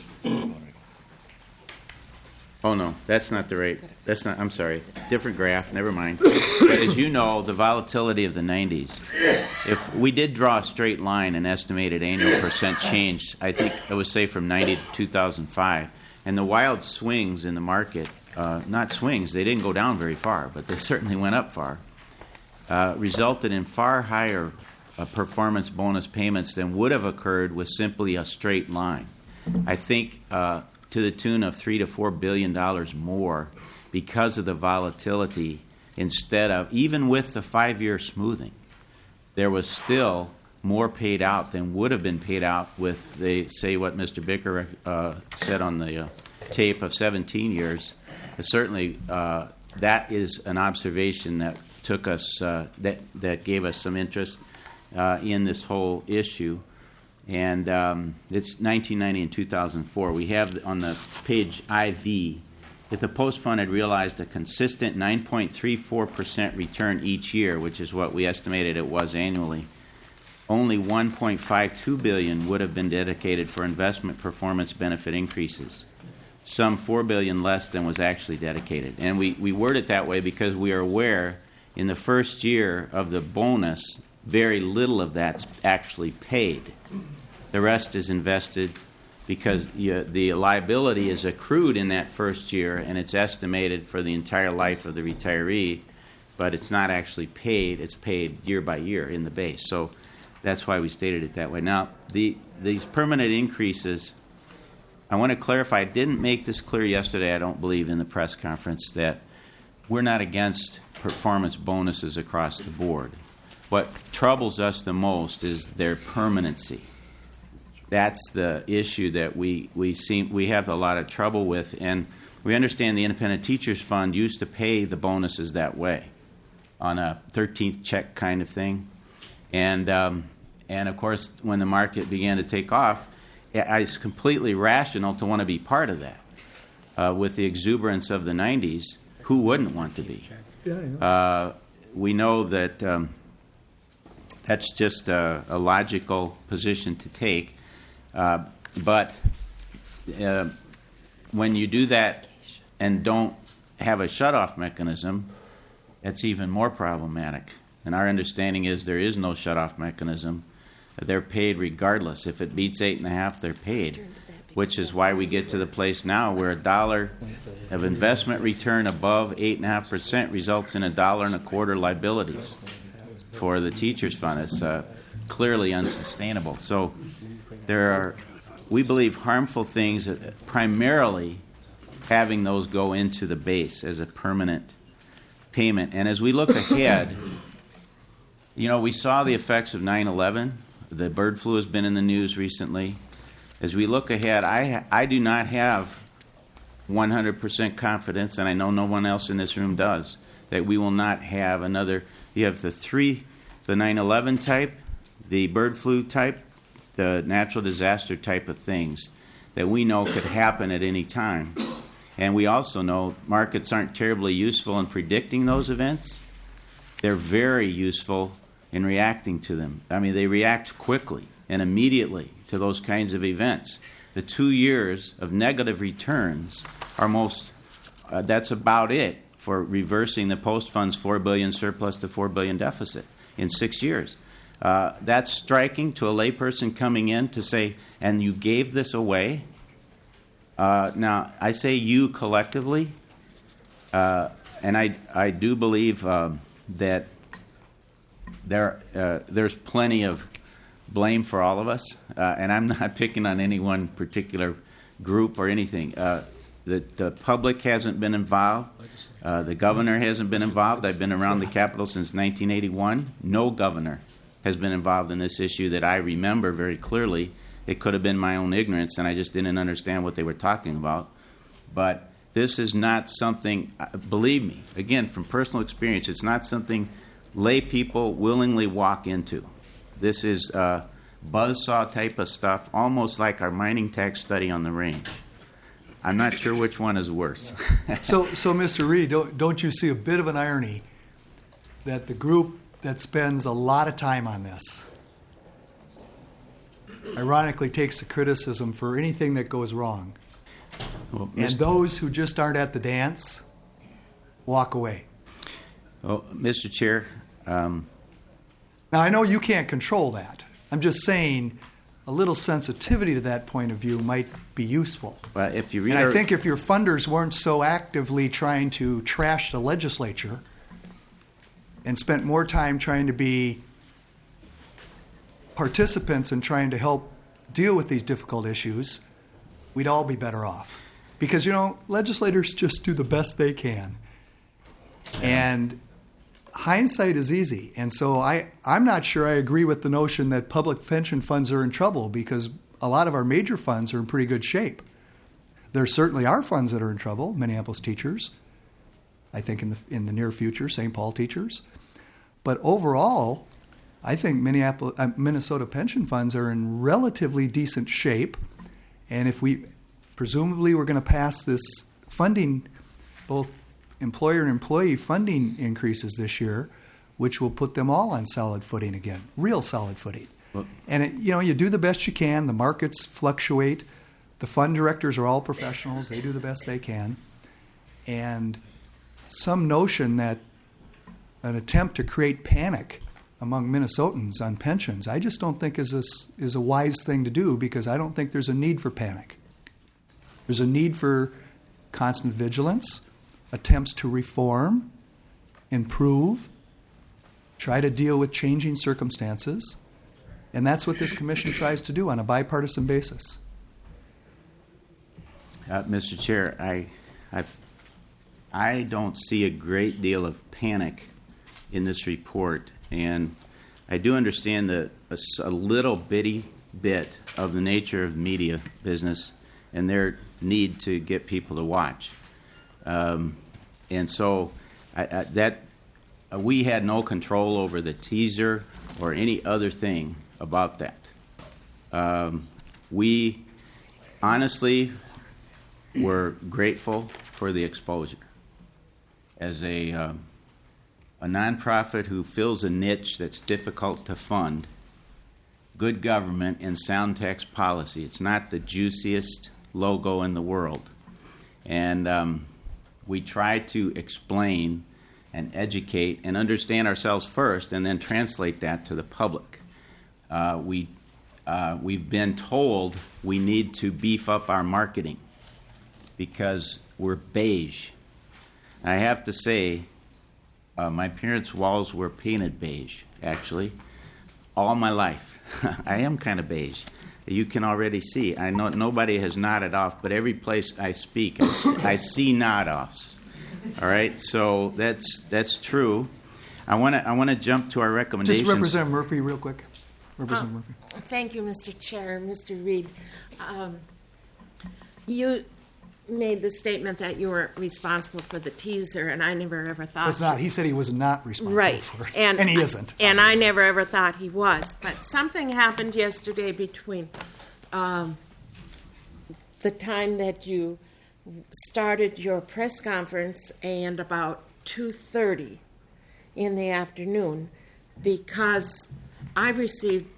Oh, no, that's not the right, that's not, I'm sorry, different graph, never mind. But as you know, the volatility of the nineties, if we did draw a straight line, an estimated annual percent change, I think I would say from ninety to two thousand five, and the wild swings in the market, uh, not swings, they didn't go down very far, but they certainly went up far, uh, resulted in far higher uh, performance bonus payments than would have occurred with simply a straight line. I think uh, to the tune of three to four billion dollars more because of the volatility. Instead of, even with the five-year smoothing, there was still more paid out than would have been paid out with, they say, what Mister Bicker uh, said on the uh, tape of seventeen years. Uh, certainly, uh, that is an observation that took us, uh, that that gave us some interest uh, in this whole issue. And um, it's nineteen ninety and two thousand four. We have on the page I V, if the post fund had realized a consistent nine point three four percent return each year, which is what we estimated it was annually, only one point five two billion dollars would have been dedicated for investment performance benefit increases, some four billion dollars less than was actually dedicated. And we, we word it that way because we are aware in the first year of the bonus, very little of that's actually paid. The rest is invested because you, the liability is accrued in that first year, and it's estimated for the entire life of the retiree, but it's not actually paid. It's paid year by year in the base. So that's why we stated it that way. Now, the these permanent increases, I want to clarify, I didn't make this clear yesterday, I don't believe, in the press conference, that we're not against performance bonuses across the board. What troubles us the most is their permanency. That's the issue that we, we seem we have a lot of trouble with, and we understand the Independent Teachers Fund used to pay the bonuses that way, on a thirteenth check kind of thing, and um, and of course when the market began to take off, it's completely rational to want to be part of that. Uh, with the exuberance of the nineties, who wouldn't want to be? Uh, we know that um, that's just a, a logical position to take. Uh, but uh, when you do that and don't have a shutoff mechanism, it's even more problematic. And our understanding is there is no shutoff mechanism. They're paid regardless. If it beats eight and a half, they're paid, which is why we get to the place now where a dollar of investment return above eight and a half percent results in a dollar and a quarter liabilities for the teachers fund. It's uh, clearly unsustainable. So there are, we believe, harmful things, primarily having those go into the base as a permanent payment. And as we look ahead, you know, we saw the effects of nine eleven. The bird flu has been in the news recently. As we look ahead, I, I do not have one hundred percent confidence, and I know no one else in this room does, that we will not have another. You have the three, the nine eleven type, the bird flu type, the natural disaster type of things that we know could happen at any time. And we also know markets aren't terribly useful in predicting those events. They're very useful in reacting to them. I mean, they react quickly and immediately to those kinds of events. The two years of negative returns are most, uh, that's about it for reversing the post fund's four billion dollars surplus to four billion dollars deficit in six years. Uh, that's striking to a layperson coming in to say, and you gave this away. Uh, now, I say you collectively, uh, and I, I do believe um, that there uh, there's plenty of blame for all of us, uh, and I'm not picking on any one particular group or anything. Uh, the, the public hasn't been involved. Uh, the governor hasn't been involved. I've been around the Capitol since nineteen eighty-one. No governor has been involved in this issue that I remember very clearly. It could have been my own ignorance, and I just didn't understand what they were talking about. But this is not something, believe me, again, from personal experience, it's not something lay people willingly walk into. This is uh, buzzsaw type of stuff, almost like our mining tax study on the range. I'm not sure which one is worse. so, so Mister Reed, don't, don't you see a bit of an irony that the group that spends a lot of time on this ironically takes the criticism for anything that goes wrong. Well, and those who just aren't at the dance walk away. Well, Mister Chair. Um, now, I know you can't control that. I'm just saying a little sensitivity to that point of view might be useful. Well, if you read and I our- think if your funders weren't so actively trying to trash the legislature and spent more time trying to be participants in trying to help deal with these difficult issues, we'd all be better off. Because, you know, legislators just do the best they can. And hindsight is easy. And so I, I'm not sure I agree with the notion that public pension funds are in trouble, because a lot of our major funds are in pretty good shape. There certainly are funds that are in trouble, Minneapolis teachers, I think in the, in the near future, Saint Paul teachers. But overall, I think Minneapolis, uh, Minnesota pension funds are in relatively decent shape. And if we, presumably we're going to pass this funding, both employer and employee funding increases this year, which will put them all on solid footing again, real solid footing. Well, and, it, you know, you do the best you can. The markets fluctuate. The fund directors are all professionals. They do the best they can. And some notion that an attempt to create panic among Minnesotans on pensions, I just don't think is a, is a wise thing to do, because I don't think there's a need for panic. There's a need for constant vigilance, attempts to reform, improve, try to deal with changing circumstances, and that's what this commission tries to do on a bipartisan basis. Uh, Mister Chair, I, I've, I don't see a great deal of panic in this report, and I do understand that a, a little bitty bit of the nature of media business and their need to get people to watch. Um, and so I, I, that uh, we had no control over the teaser or any other thing about that. Um, we honestly were grateful for the exposure. As a um, a nonprofit who fills a niche that's difficult to fund, good government and sound tax policy. It's not the juiciest logo in the world. And um, we try to explain and educate and understand ourselves first, and then translate that to the public. Uh, we, uh, we've been told we need to beef up our marketing because we're beige. I have to say, uh, my parents' walls were painted beige, actually, all my life. I am kind of beige. You can already see. I know nobody has nodded off, but every place I speak, I, see, I see nod-offs. All right, so that's that's true. I want to I want to jump to our recommendations. Just Representative Murphy, real quick. Representative Um, Murphy. Thank you, Mister Chair. Mister Reed, um, you made the statement that you were responsible for the teaser, and I never ever thought... Was not. He said he was not responsible right. for it. And, and he isn't. And I never ever thought he was. But something happened yesterday between um, the time that you started your press conference and about two thirty in the afternoon, because I received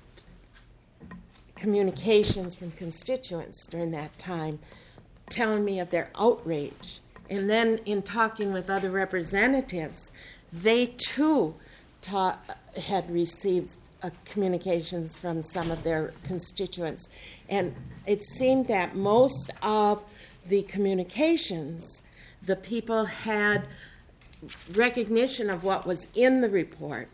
communications from constituents during that time telling me of their outrage. And then in talking with other representatives, they too ta- had received uh, communications from some of their constituents. And it seemed that most of the communications, the people had recognition of what was in the report,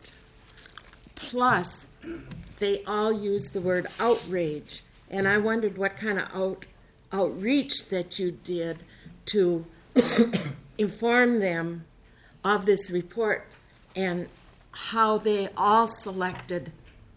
plus they all used the word outrage. And I wondered what kind of out, outreach that you did to inform them of this report and how they all selected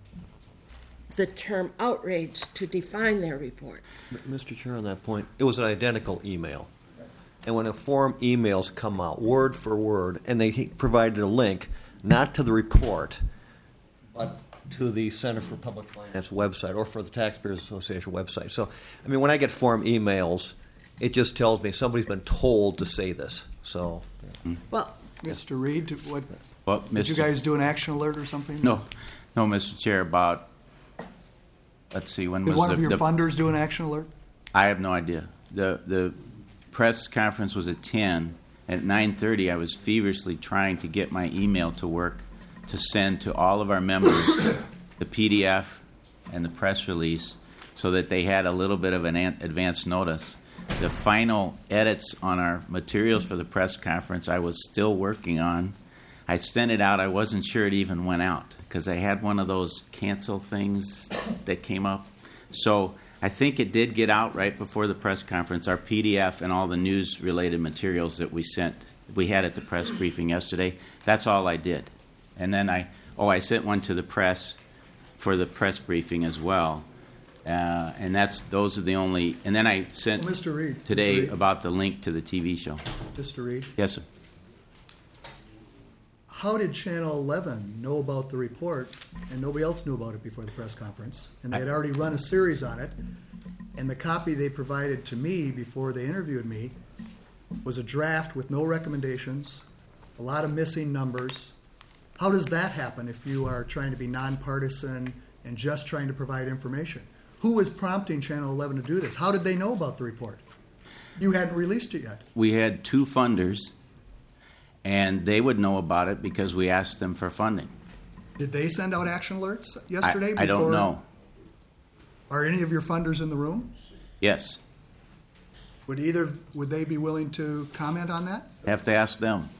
the term outrage to define their report. Mister Chair, on that point, it was an identical email. And when a form emails come out, word for word, and they provided a link, not to the report, but to the Center for Public Finance website or for the Taxpayers Association website. So, I mean, when I get form emails, it just tells me somebody's been told to say this. So, well, Mister Reed, what? Well, Did Mister you guys do an action alert or something? No, no, Mister Chair. About let's see, when Did was one the, of your the funders do an action alert? I have no idea. the The press conference was at ten. At nine thirty, I was feverishly trying to get my email to work to send to all of our members the P D F and the press release, so that they had a little bit of an an advance notice. The final edits on our materials for the press conference I was still working on. I sent it out. I wasn't sure it even went out because I had one of those cancel things that came up. So I think it did get out right before the press conference, our P D F and all the news-related materials that we sent, we had at the press briefing yesterday. That's all I did. And then I, oh, I sent one to the press for the press briefing as well. Uh, and that's those are the only. And then I sent well, Mister Reed, today Mister Reed. about the link to the T V show. Mister Reed? Yes, sir. How did Channel eleven know about the report and nobody else knew about it before the press conference? And they had already run a series on it. And the copy they provided to me before they interviewed me was a draft with no recommendations, a lot of missing numbers. How does that happen if you are trying to be nonpartisan and just trying to provide information? Who was prompting Channel eleven to do this? How did they know about the report? You hadn't released it yet. We had two funders, and they would know about it because we asked them for funding. Did they send out action alerts yesterday? I, I don't before- know. Are any of your funders in the room? Yes. Would either would they be willing to comment on that? Have to ask them.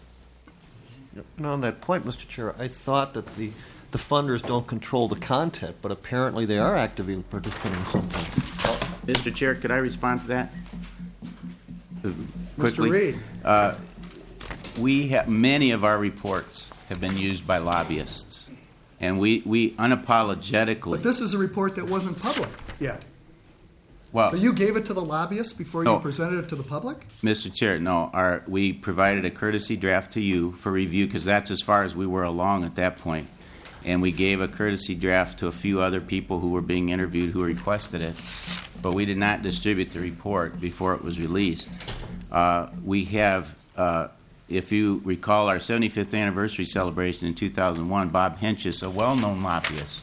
And on that point, Mister Chair, I thought that the, the funders don't control the content, but apparently they are actively participating in something. Mister Chair, could I respond to that? Uh, Mister Quickly. Reed. Uh, we have many of our reports have been used by lobbyists, and we, we unapologetically. But this is a report that wasn't public yet. Well, So you gave it to the lobbyists before you No. presented it to the public? Mister Chair, no. Our, we provided a courtesy draft to you for review because that's as far as we were along at that point. And we gave a courtesy draft to a few other people who were being interviewed who requested it. But we did not distribute the report before it was released. Uh, we have, uh, if you recall, our seventy-fifth anniversary celebration in two thousand one, Bob Henches, a well-known lobbyist,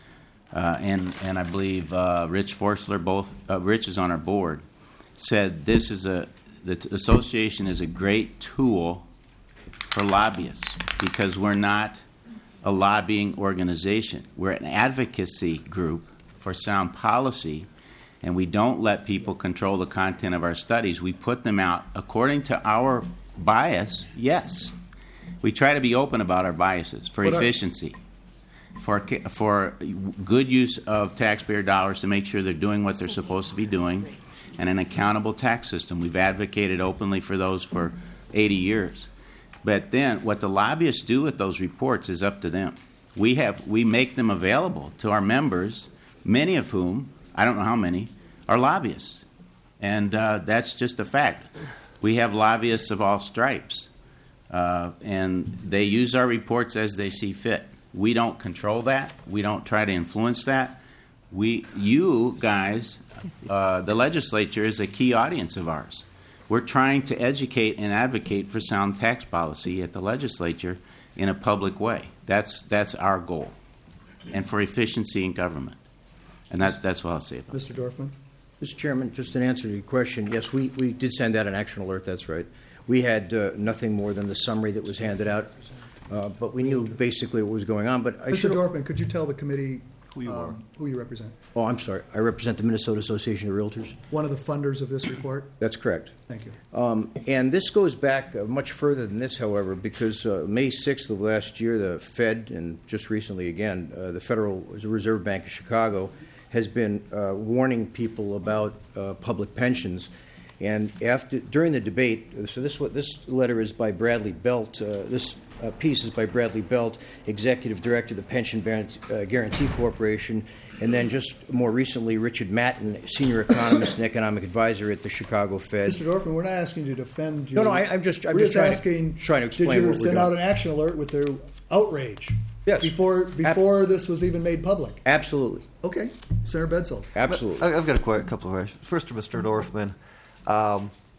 Uh, and and I believe uh, Rich Forstler, both uh, Rich is on our board, said this is a the t- association is a great tool for lobbyists because we're not a lobbying organization. We're an advocacy group for sound policy, and we don't let people control the content of our studies. We put them out according to our bias. Yes, we try to be open about our biases for But are- efficiency. For, for good use of taxpayer dollars to make sure they're doing what they're supposed to be doing, and an accountable tax system. We've advocated openly for those for eighty years. But then what the lobbyists do with those reports is up to them. We have we make them available to our members, many of whom, I don't know how many, are lobbyists. And uh, that's just a fact. We have lobbyists of all stripes. Uh, and they use our reports as they see fit. We don't control that. We don't try to influence that. We, you guys, uh, the legislature is a key audience of ours. We're trying to educate and advocate for sound tax policy at the legislature in a public way. That's that's our goal, and for efficiency in government. And that, that's what I'll say about it. Mister Dorfman? Mister Chairman, just an answer to your question. Yes, we, we did send out an action alert. That's right. We had uh, nothing more than the summary that was handed out. Uh, but we knew basically what was going on. But I Mister should. Dorfman, could you tell the committee who you are, who you represent? Oh, I'm sorry. I represent the Minnesota Association of Realtors. One of the funders of this report? That's correct. Thank you. Um, and this goes back uh, much further than this, however, because uh, May sixth of last year, the Fed, and just recently again, uh, the Federal Reserve Bank of Chicago, has been uh, warning people about uh, public pensions. And after during the debate, so this this letter is by Bradley Belt. Uh, this uh, piece is by Bradley Belt, Executive Director of the Pension Guarantee Corporation, and then just more recently, Richard Matten, Senior Economist and Economic Advisor at the Chicago Fed. Mister Dorfman, we're not asking you to defend you. No, no, I, I'm just I'm we're just trying asking. to, trying to explain Did you what we're send doing. out an action alert with their outrage? Yes. Before before this was even made public. Absolutely. Okay, Senator Bedsole. Absolutely. I- I've got a quick couple of questions. First to Mister Dorfman. Um,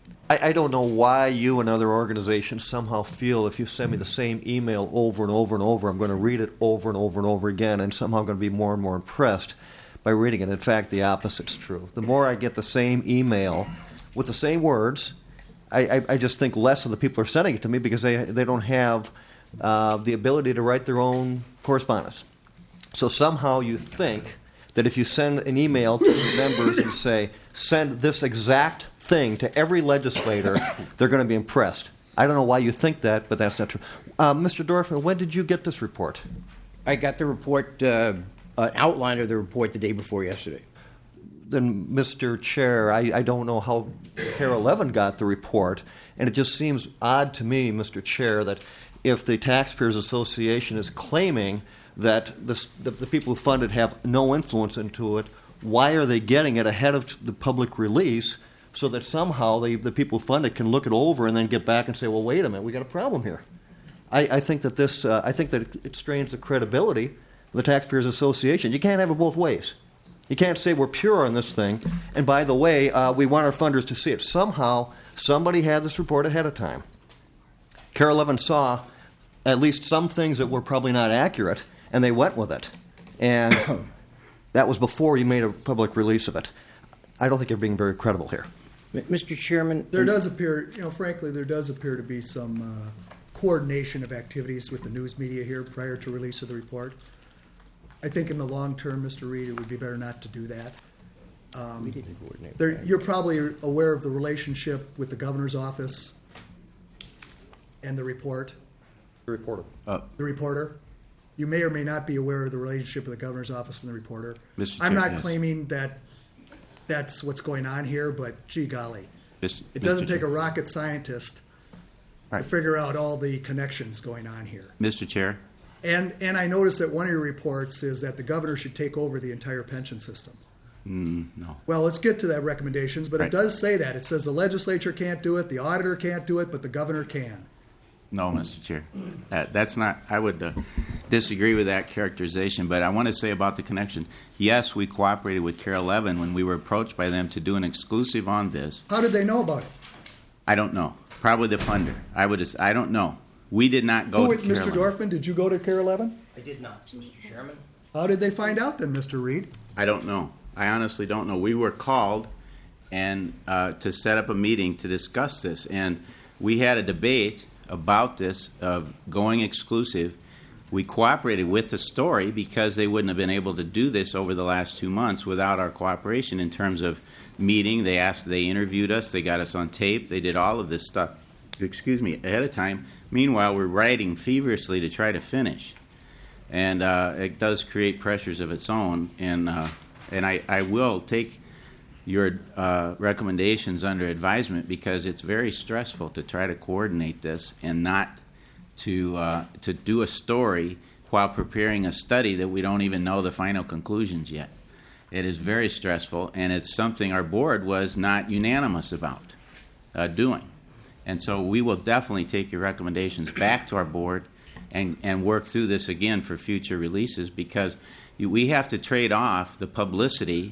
I, I don't know why you and other organizations somehow feel if you send me the same email over and over and over, I'm going to read it over and over and over again, and somehow I'm going to be more and more impressed by reading it. In fact, the opposite's true. The more I get the same email with the same words, I, I, I just think less of the people are sending it to me because they they don't have uh, the ability to write their own correspondence. So somehow you think that if you send an email to the members and say, send this exact thing to every legislator, they're going to be impressed. I don't know why you think that, but that's not true. Uh, Mister Dorfman, when did you get this report? I got the report, uh, uh, outline of the report the day before yesterday. Then, Mister Chair, I, I don't know how Carol Levin got the report, and it just seems odd to me, Mister Chair, that if the Taxpayers Association is claiming that this, the, the people who fund it have no influence into it, why are they getting it ahead of the public release so that somehow they, the people who fund it can look it over and then get back and say, well, wait a minute, we got a problem here. I, I think that this, uh, I think that it, it strains the credibility of the Taxpayers Association. You can't have it both ways. You can't say we're pure on this thing, and by the way, uh, we want our funders to see it. Somehow, somebody had this report ahead of time. Carol Levin saw at least some things that were probably not accurate, and they went with it. And that was before you made a public release of it. I don't think you're being very credible here. Mister Chairman? There does appear, you know, frankly, there does appear to be some uh, coordination of activities with the news media here prior to release of the report. I think in the long term, Mister Reed, it would be better not to do that. Um, we didn't coordinate. There, you're probably aware of the relationship with the governor's office and the report. The reporter. Uh, the reporter. You may or may not be aware of the relationship of the governor's office and the reporter. Mister I'm Chair, not yes. claiming that that's what's going on here, but gee golly. Mister It doesn't Mister take a Chair. rocket scientist Right. to figure out all the connections going on here. Mister Chair, And and I noticed that one of your reports is that the governor should take over the entire pension system. mm, no. Well, let's get to that recommendations, but Right. it does say that. It says the legislature can't do it, the auditor can't do it, but the governor can. No, Mister Chair. That, that's not, I would uh, disagree with that characterization, but I want to say about the connection. Yes, we cooperated with Carol Levin when we were approached by them to do an exclusive on this. How did they know about it? I don't know. Probably the funder. I would. I don't know. We did not go Who, to Mister Carol Levin. Dorfman, did you go to Carol Levin? I did not, Mister Chairman. How did they find out then, Mister Reed? I don't know. I honestly don't know. We were called and uh, to set up a meeting to discuss this, and we had a debate about this of going exclusive. We cooperated with the story because they wouldn't have been able to do this over the last two months without our cooperation in terms of meeting. They asked, they interviewed us, they got us on tape, they did all of this stuff, excuse me, ahead of time. Meanwhile, we're writing feverishly to try to finish. And uh, it does create pressures of its own, and uh, and I, I will take your uh, recommendations under advisement because it's very stressful to try to coordinate this and not to uh, to do a story while preparing a study that we don't even know the final conclusions yet. It is very stressful, and it's something our board was not unanimous about uh, doing. And so we will definitely take your recommendations back to our board and, and work through this again for future releases because you, we have to trade off the publicity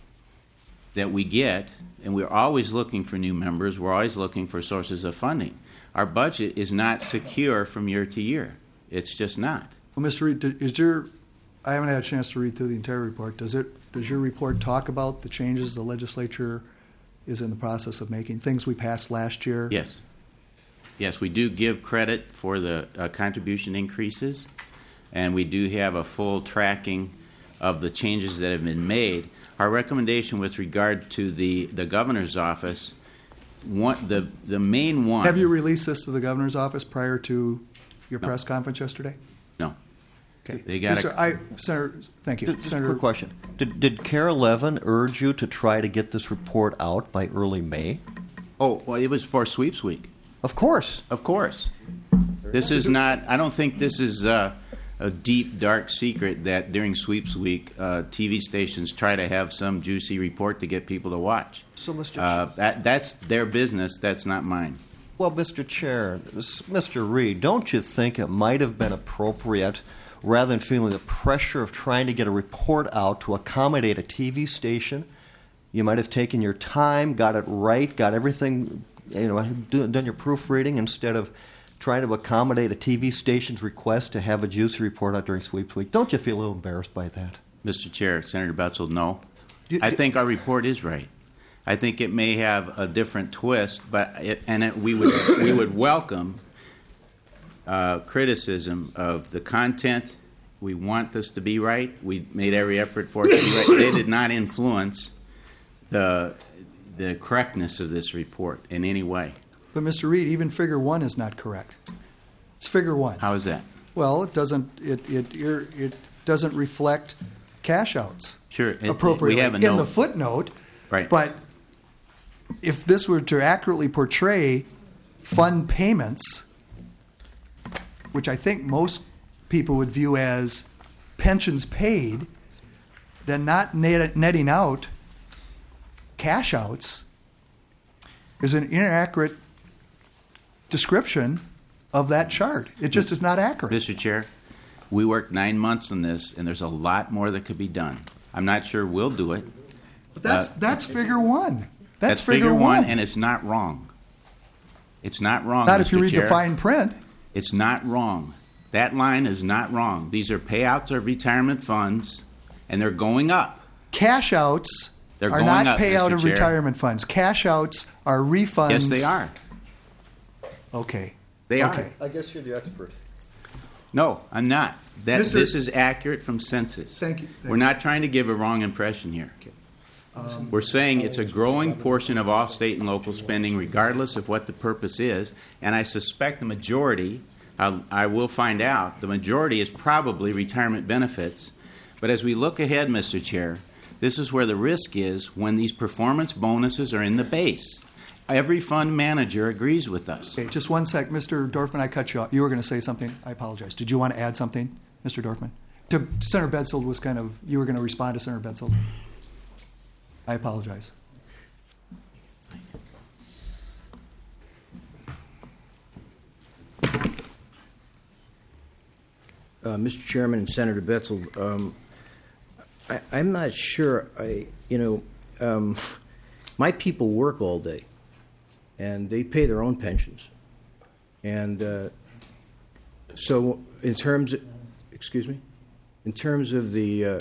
that we get, and we're always looking for new members. We're always looking for sources of funding. Our budget is not secure from year to year. It's just not. Well, Mister Reed, is your, I haven't had a chance to read through the entire report. Does it? Does your report talk about the changes the legislature is in the process of making, things we passed last year? Yes. Yes, we do give credit for the uh, contribution increases, and we do have a full tracking of the changes that have been made. Our recommendation with regard to the, the governor's office, one, the, the main one... Have you released this to the governor's office prior to your press conference yesterday? No. Okay. They got Yes, a- sir, I, Senator, thank you. Just a Senator, quick question. Did, did Carol Levin urge you to try to get this report out by early May? Oh, well, it was for Sweeps Week. Of course. Of course. This is not, I don't think this is uh, a deep, dark secret that during Sweeps Week, uh, T V stations try to have some juicy report to get people to watch. So, Mister Uh, that, that's their business. That's not mine. Well, Mister Chair, this- Mister Reed, don't you think it might have been appropriate, rather than feeling the pressure of trying to get a report out to accommodate a T V station, you might have taken your time, got it right, got everything you know, do- done your proofreading instead of trying to accommodate a T V station's request to have a juicy report out during sweeps week. Don't you feel a little embarrassed by that? Mister Chair, Senator Betzel, no. You- I think our report is right. I think it may have a different twist, but it, and it, we would we would welcome uh, criticism of the content. We want this to be right. We made every effort for it to be right. They did not influence the the correctness of this report in any way. But Mister Reed, even figure one is not correct. It's figure one. How is that? Well, it doesn't. It it it doesn't reflect cash outs Sure, it- appropriately we have a in note. the footnote. Right. But if this were to accurately portray fund payments, which I think most people would view as pensions paid, then not net, netting out cash outs is an inaccurate description of that chart. It just is not accurate. Mister Chair, we worked nine months on this, and there's a lot more that could be done. I'm not sure we'll do it. But that's Uh, that's figure one. That's, That's figure one, and it's not wrong. It's not wrong, Not if you Mister read Chair. the fine print. It's not wrong. That line is not wrong. These are payouts of retirement funds, and they're going up. Cash outs They're are going not up, payout Mister of Chair. retirement funds. Cash outs are refunds. Yes, they are. Okay. They are. Okay. I guess you're the expert. No, I'm not. That Mister This is accurate from census. Thank you. Thank We're not trying to give a wrong impression here. Um, We're saying it's a growing portion of all state and local spending, regardless of what the purpose is. And I suspect the majority, I, I will find out, the majority is probably retirement benefits. But as we look ahead, Mister Chair, this is where the risk is when these performance bonuses are in the base. Every fund manager agrees with us. Okay, just one sec. Mister Dorfman, I cut you off. You were going to say something. I apologize. Did you want to add something, Mister Dorfman? To, to Senator Betzel was kind of, you were going to respond to Senator Betzel. I apologize. Uh, Mister Chairman and Senator Betzel, um, I, I'm not sure. I, you know, um, my people work all day, and they pay their own pensions, and uh, so in terms, of, excuse me, in terms of the uh, uh,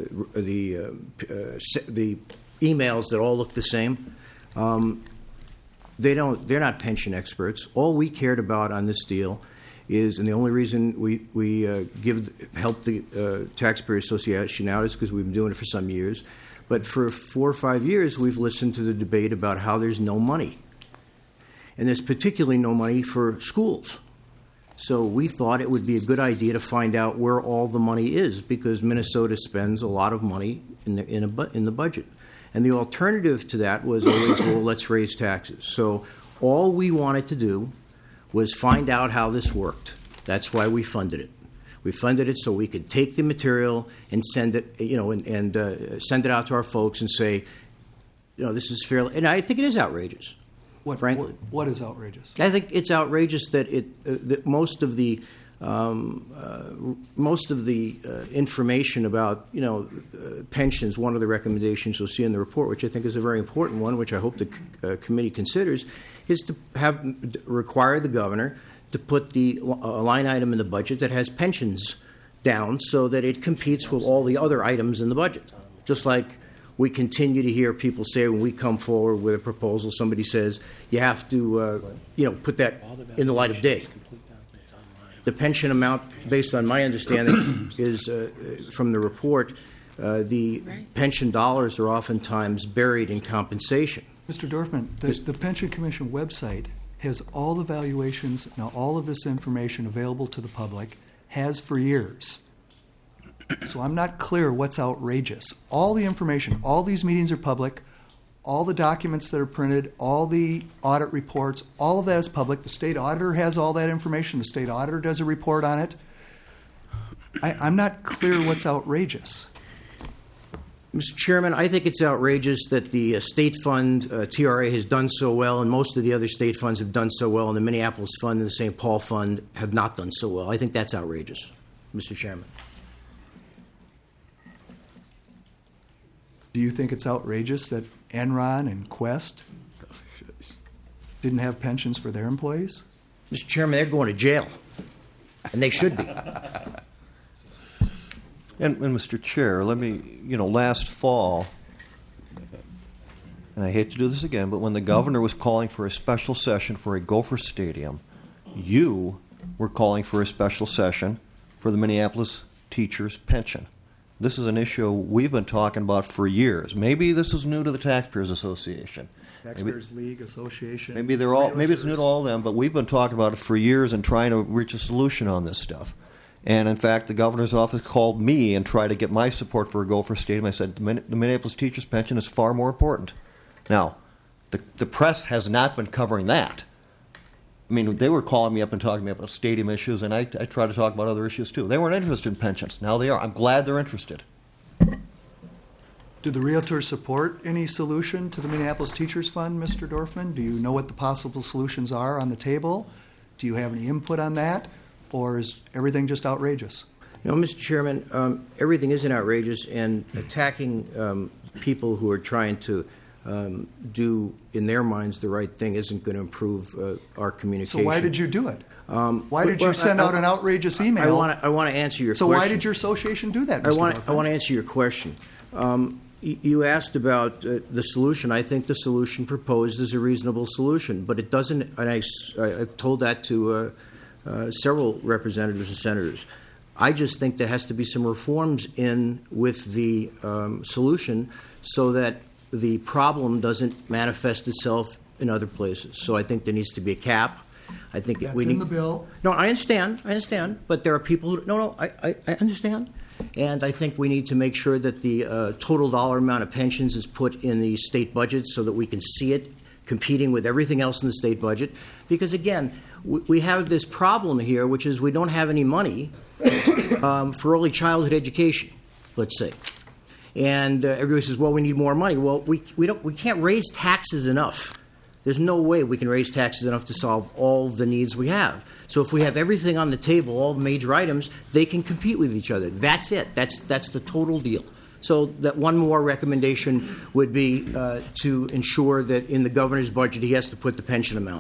the uh, uh, the emails that all look the same. Um, they don't. They're not pension experts. All we cared about on this deal is, and the only reason we we uh, give help the uh, Taxpayer Association out is because we've been doing it for some years. But for four or five years, we've listened to the debate about how there's no money, and there's particularly no money for schools. So we thought it would be a good idea to find out where all the money is, because Minnesota spends a lot of money in the in, a bu- in the budget. And the alternative to that was always, well, let's raise taxes. So all we wanted to do was find out how this worked. That's why we funded it. We funded it so we could take the material and send it, you know, and, and uh, send it out to our folks and say, you know, this is fairly. And I think it is outrageous. What, frankly, what, what is outrageous? I think it's outrageous that it uh, that most of the um, uh, most of the uh, information about you know uh, pensions. One of the recommendations you'll see in the report, which I think is a very important one, which I hope the uh, committee considers, is to have require the governor to put the uh, line item in the budget that has pensions down, so that it competes with all the other items in the budget. Just like we continue to hear people say when we come forward with a proposal, somebody says you have to, uh, you know, put that in the light of day. The pension amount, based on my understanding, is uh, from the report, uh, the pension dollars are oftentimes buried in compensation. Mister Dorfman, the, the Pension Commission website has all the valuations, now all of this information available to the public, has for years. So I'm not clear what's outrageous. All the information, all these meetings are public, all the documents that are printed, all the audit reports, all of that is public. The state auditor has all that information. The state auditor does a report on it. I, I'm not clear what's outrageous. Mister Chairman, I think it's outrageous that the uh, state fund, uh, T R A, has done so well, and most of the other state funds have done so well, and the Minneapolis Fund and the Saint Paul Fund have not done so well. I think that's outrageous, Mister Chairman. Do you think it's outrageous that Enron and Quest didn't have pensions for their employees? Mister Chairman, they're going to jail, and they should be. And, and Mister Chair, let me, you know, last fall, and I hate to do this again, but when the governor was calling for a special session for a Gopher Stadium, you were calling for a special session for the Minneapolis teachers' pension. This is an issue we've been talking about for years. Maybe this is new to the Taxpayers Association. Taxpayers maybe, League Association. Maybe they're all. Maybe it's new to all of them, but we've been talking about it for years and trying to reach a solution on this stuff. And in fact, the governor's office called me and tried to get my support for a Gopher Stadium. I said the Minneapolis teachers' pension is far more important. Now, the the press has not been covering that. I mean, they were calling me up and talking to me about stadium issues, and I, I try to talk about other issues too. They weren't interested in pensions. Now they are. I'm glad they're interested. Do the realtors support any solution to the Minneapolis Teachers Fund, Mister Dorfman? Do you know what the possible solutions are on the table? Do you have any input on that? Or is everything just outrageous? You know, Mister Chairman, um, everything isn't outrageous, and attacking um, people who are trying to um, do, in their minds, the right thing isn't going to improve uh, our communication. So why did you do it? Um, why did you well, send I, out an outrageous email? I want to I want to answer your so question. So why did your association do that, I Mister want Dorfman? I want to answer your question. Um, You asked about uh, the solution. I think the solution proposed is a reasonable solution, but it doesn't, and I, I've told that to uh, uh, several representatives and senators. I just think there has to be some reforms in with the um, solution so that the problem doesn't manifest itself in other places. So I think there needs to be a cap. I think That's we in need, the bill. No, I understand. I understand. But there are people who, no, no, I, I, I understand. And I think we need to make sure that the uh, total dollar amount of pensions is put in the state budget so that we can see it competing with everything else in the state budget. Because, again, we, we have this problem here, which is we don't have any money um, for early childhood education, let's say. And uh, everybody says, well, we need more money. Well, we, we, don't, we can't raise taxes enough. There's no way we can raise taxes enough to solve all the needs we have. So if we have everything on the table, all the major items, they can compete with each other. That's it. That's that's the total deal. So that one more recommendation would be uh, to ensure that in the governor's budget he has to put the pension amount.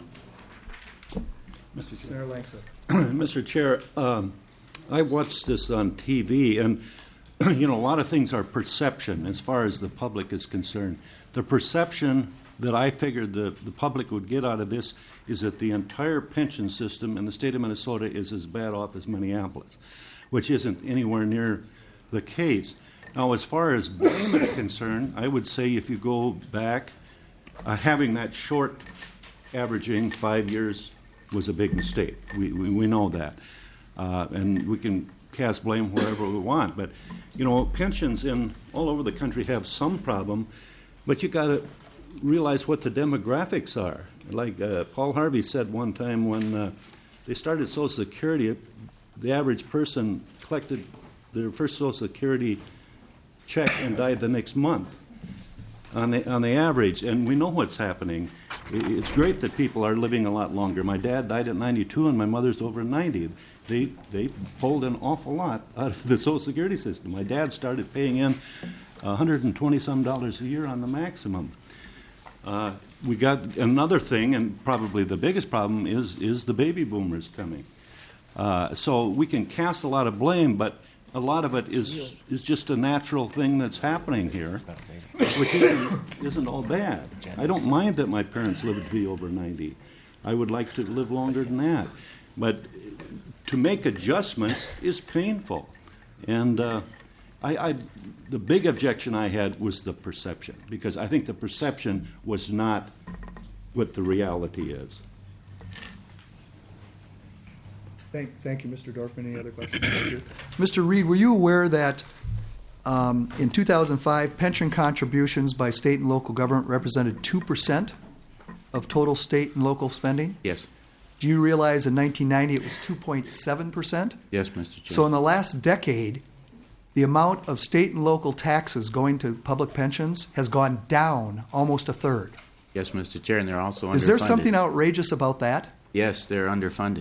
Mister Chair, Mister Chair um, I watched this on T V, and you know a lot of things are perception as far as the public is concerned. The perception that I figured the, the public would get out of this is that the entire pension system in the state of Minnesota is as bad off as Minneapolis, which isn't anywhere near the case. Now, as far as blame is concerned, I would say if you go back, uh, having that short averaging five years was a big mistake. We, we, we know that. Uh, and we can cast blame wherever we want. But, you know, pensions in all over the country have some problem, but you got to realize what the demographics are. Like uh, Paul Harvey said one time when uh, they started Social Security, the average person collected their first Social Security check and died the next month on the, on the average. And we know what's happening. It's great that people are living a lot longer. My dad died at ninety-two and my mother's over ninety. They, they pulled an awful lot out of the Social Security system. My dad started paying in one hundred twenty some dollars a year on the maximum. Uh, we got another thing, and probably the biggest problem is is the baby boomers coming. Uh, so we can cast a lot of blame, but a lot of it is is just a natural thing that's happening here, which isn't, isn't all bad. I don't mind that my parents lived to be over ninety. I would like to live longer than that. But to make adjustments is painful. And uh, I, I, the big objection I had was the perception, because I think the perception was not what the reality is. Thank, thank you, Mister Dorfman. Any other questions? Thank you. Mister Reed, were you aware that um, in two thousand five, pension contributions by state and local government represented two percent of total state and local spending? Yes. Do you realize in nineteen ninety it was two point seven percent? Yes, Mister Chair. So in the last decade, the amount of state and local taxes going to public pensions has gone down almost a third. Yes, Mister Chair, and they're also underfunded. Is there something outrageous about that? Yes, they're underfunded.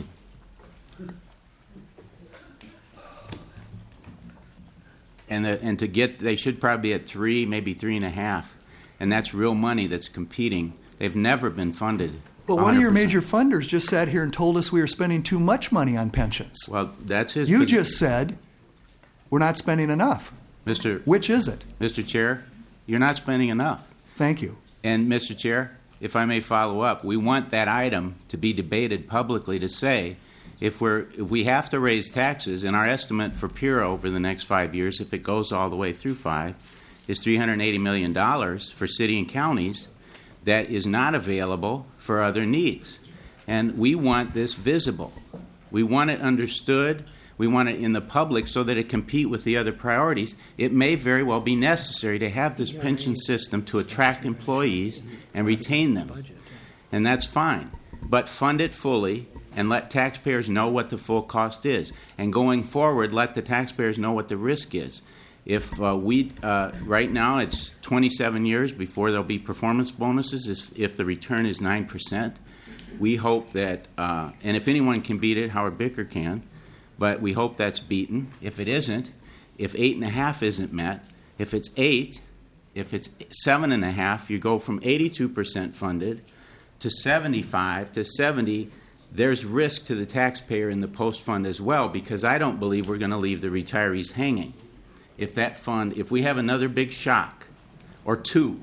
And the, and to get, they should probably be at three, maybe three and a half, and that's real money that's competing. They've never been funded But one of your one hundred percent. major funders just sat here and told us we were spending too much money on pensions. Well, that's his. You posi- just said we're not spending enough. Mister Which is it? Mister Chair, you're not spending enough. Thank you. And Mister Chair, if I may follow up, we want that item to be debated publicly to say if we're if we have to raise taxes, and our estimate for P I R A over the next five years, if it goes all the way through five, is three hundred eighty million dollars for city and counties that is not available for other needs. And we want this visible. We want it understood. We want it in the public so that it compete with the other priorities. It may very well be necessary to have this pension system to attract employees and retain them. And that's fine. But fund it fully and let taxpayers know what the full cost is. And going forward, let the taxpayers know what the risk is. If uh, we, uh, right now it's twenty-seven years before there'll be performance bonuses if, if the return is nine percent. We hope that, uh, and if anyone can beat it, Howard Bicker can, but we hope that's beaten. If it isn't, if eight and a half isn't met, if it's eight, if it's seven and a half, you go from eighty-two percent funded to seventy-five to seventy. There's risk to the taxpayer in the post fund as well, because I don't believe we're going to leave the retirees hanging. If that fund, if we have another big shock or two,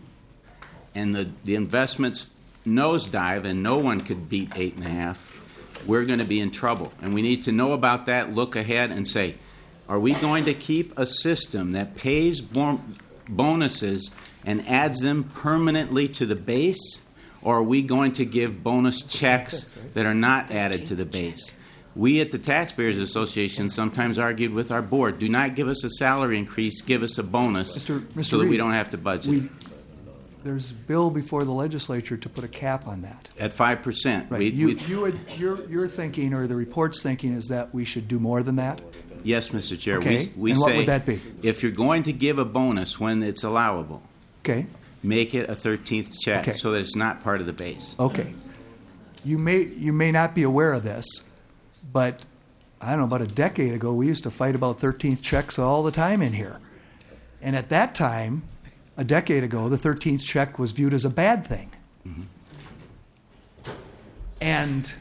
and the, the investments nosedive and no one could beat eight and a half, we're going to be in trouble. And we need to know about that, look ahead and say, are we going to keep a system that pays bon- bonuses and adds them permanently to the base, or are we going to give bonus checks that are not added to the base? We at the Taxpayers Association sometimes argued with our board, do not give us a salary increase, give us a bonus Mister Mister so that we Reed, don't have to budget. We, there's a bill before the legislature to put a cap on that. At five percent. Right. We, you, we, you would, your, your thinking, or the report's thinking, is that we should do more than that? yes, Mister Chair. Okay. We, we And say what would that be? if you're going to give a bonus when it's allowable, Okay. make it a thirteenth check Okay. so that it's not part of the base. Okay. You may you may not be aware of this, but I don't know, about a decade ago, we used to fight about thirteenth checks all the time in here. And at that time, a decade ago, the thirteenth check was viewed as a bad thing. Mm-hmm. And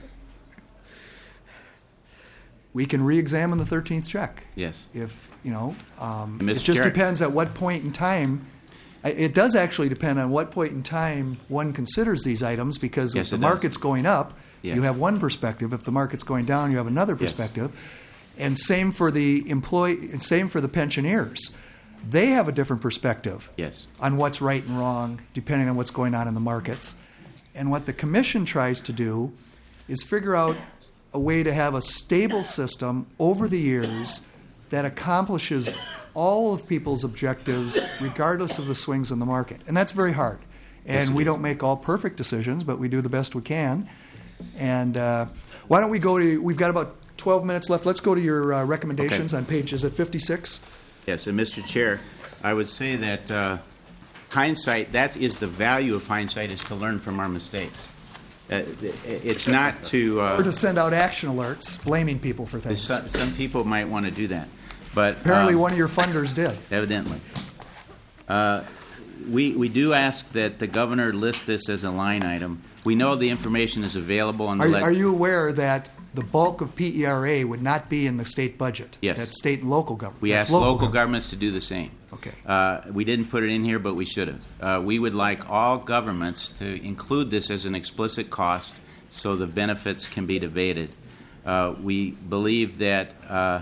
we can re-examine the thirteenth check. Yes. If, you know, um, And it Mister just Chair- depends at what point in time. I- It does actually depend on what point in time one considers these items, because Yes, if the it does. market's going up, Yeah. you have one perspective. If the market's going down, you have another Yes. perspective. And same for the employee, and same for the pensioners. They have a different perspective Yes. on what's right and wrong, depending on what's going on in the markets. And what the commission tries to do is figure out a way to have a stable system over the years that accomplishes all of people's objectives, regardless of the swings in the market. And that's very hard. And Yes, it we is. don't make all perfect decisions, but we do the best we can. And uh, why don't we go to, we've got about twelve minutes left. Let's go to your uh, recommendations Okay. on page, is it fifty-six? Yes, and Mister Chair, I would say that uh, hindsight, that is the value of hindsight, is to learn from our mistakes. Uh, it's not to... Uh, Or to send out action alerts blaming people for things. some, some people might want to do that. But Apparently um, one of your funders did. Evidently. Uh, we, we do ask that the governor list this as a line item. We know the information is available on the... Are, leg- are you aware that the bulk of P E R A would not be in the state budget? Yes. That's state and local government. We That's asked local, government. governments to do the same. Okay. Uh, we didn't put it in here, but we should have. Uh, we would like all governments to include this as an explicit cost so the benefits can be debated. Uh, we believe that uh,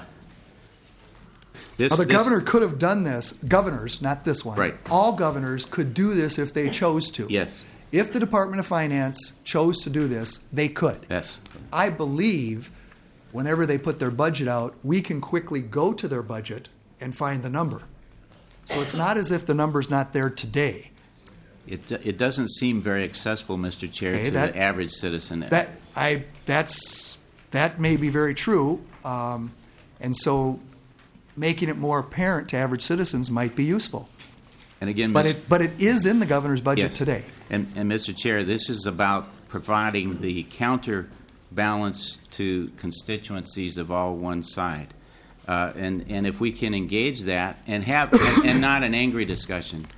this... Now, the this- governor could have done this, governors, not this one. Right. All governors could do this if they chose to. Yes. If the Department of Finance chose to do this, they could. Yes. I believe whenever they put their budget out, we can quickly go to their budget and find the number. So it's not as if the number's not there today. It, it doesn't seem very accessible, Mister Chair, Okay, to that- the average citizen. That I that's that may be very true, um, and so making it more apparent to average citizens might be useful. And again, But Miz- it but it is in the governor's budget Yes. today. And, and Mister Chair, this is about providing the counterbalance to constituencies of all one side. Uh, and, and if we can engage that and have and, and not an angry discussion,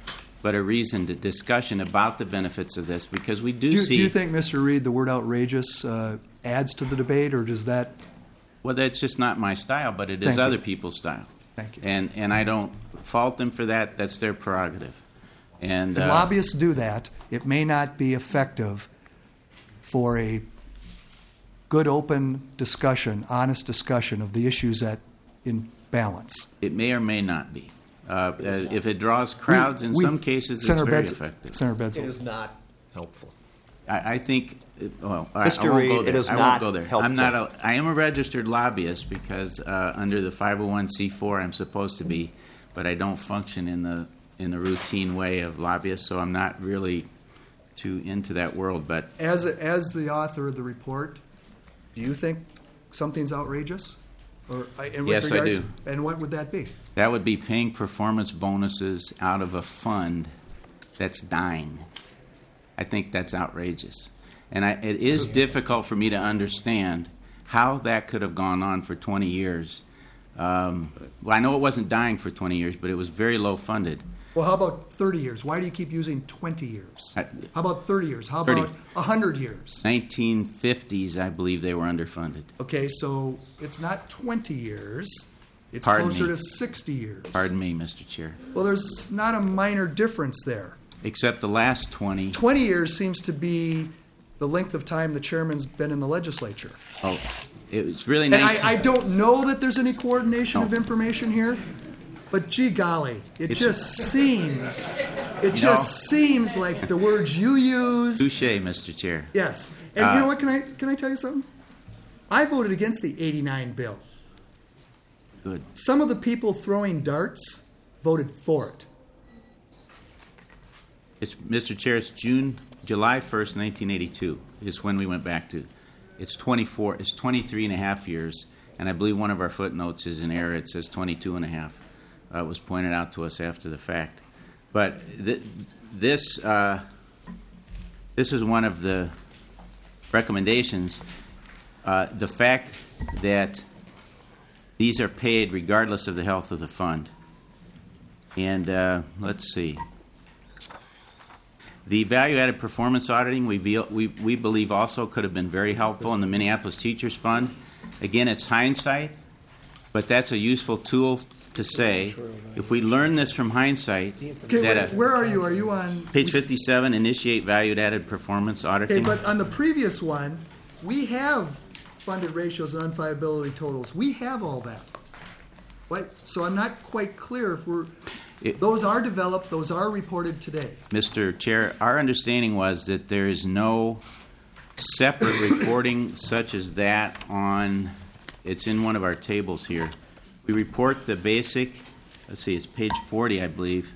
but a reasoned discussion about the benefits of this, because we do, Do you, see. do you think, Mister Reed, the word outrageous uh, adds to the debate, or does that? Well, that's just not my style, but it is Thank you. other people's style. Thank you. And and I don't fault them for that. That's their prerogative. And If uh, lobbyists do that, it may not be effective for a good, open discussion, honest discussion of the issues that in balance. it may or may not be. Uh, uh, if it draws crowds, We- in we- some cases, Senator it's very Betz- effective. Senator Betzel. It is not helpful. I, I think. Well, I, I Mister won't Reed, go there. it is I not won't go there. helpful. I'm not. A, I am a registered lobbyist because uh, under the five oh one c four, I'm supposed to be, but I don't function in the in the routine way of lobbyists. So I'm not really too into that world. But As a, as the author of the report, do you think something's outrageous? Or uh, in Yes, I regards- do. And what would that be? that would be paying performance bonuses out of a fund that's dying. I think that's outrageous. And I, it is difficult for me to understand how that could have gone on for twenty years. Um, well, I know it wasn't dying for twenty years, but it was very low funded. Well, how about thirty years? Why do you keep using twenty years? I- How about thirty years? How thirty. about one hundred years? nineteen fifties, I believe they were underfunded. Okay, so it's not twenty years. It's Pardon closer me. to sixty years. Pardon me, Mister Chair. Well, there's not a minor difference there. Except the last twenty. twenty years seems to be the length of time the chairman's been in the legislature. Oh, it was really And nineteen. I, I don't know that there's any coordination of information here, but gee golly, it It's- just seems, it know- just seems like the words you use. Touche, Mister Chair. Yes, and Uh, you know what? Can I can I tell you something? I voted against the eighty-nine bill. Good. Some of the people throwing darts voted for it. It's, Mister Chair, it's June, July first, nineteen eighty-two is when we went back to. It's twenty-four, it's twenty-three and a half years, and I believe one of our footnotes is in error. It says twenty-two and a half. Uh, it was pointed out to us after the fact. But th- this, uh, this is one of the recommendations. Uh, the fact that these are paid regardless of the health of the fund. And uh, let's see. The value-added performance auditing, we, ve- we, we believe also could have been very helpful in the Minneapolis Teachers Fund. Again, it's hindsight, but that's a useful tool to say, if we learn this from hindsight, Okay, that wait, a, where are you? Are you on page fifty-seven, initiate value-added performance Okay, auditing. but on the previous one, we have funded ratios and unviability totals. We have all that. What? So I'm not quite clear if we're. It- those are developed. Those are reported today. Mister Chair, our understanding was that there is no separate reporting such as that on, it's in one of our tables here. We report the basic, let's see, it's page forty, I believe.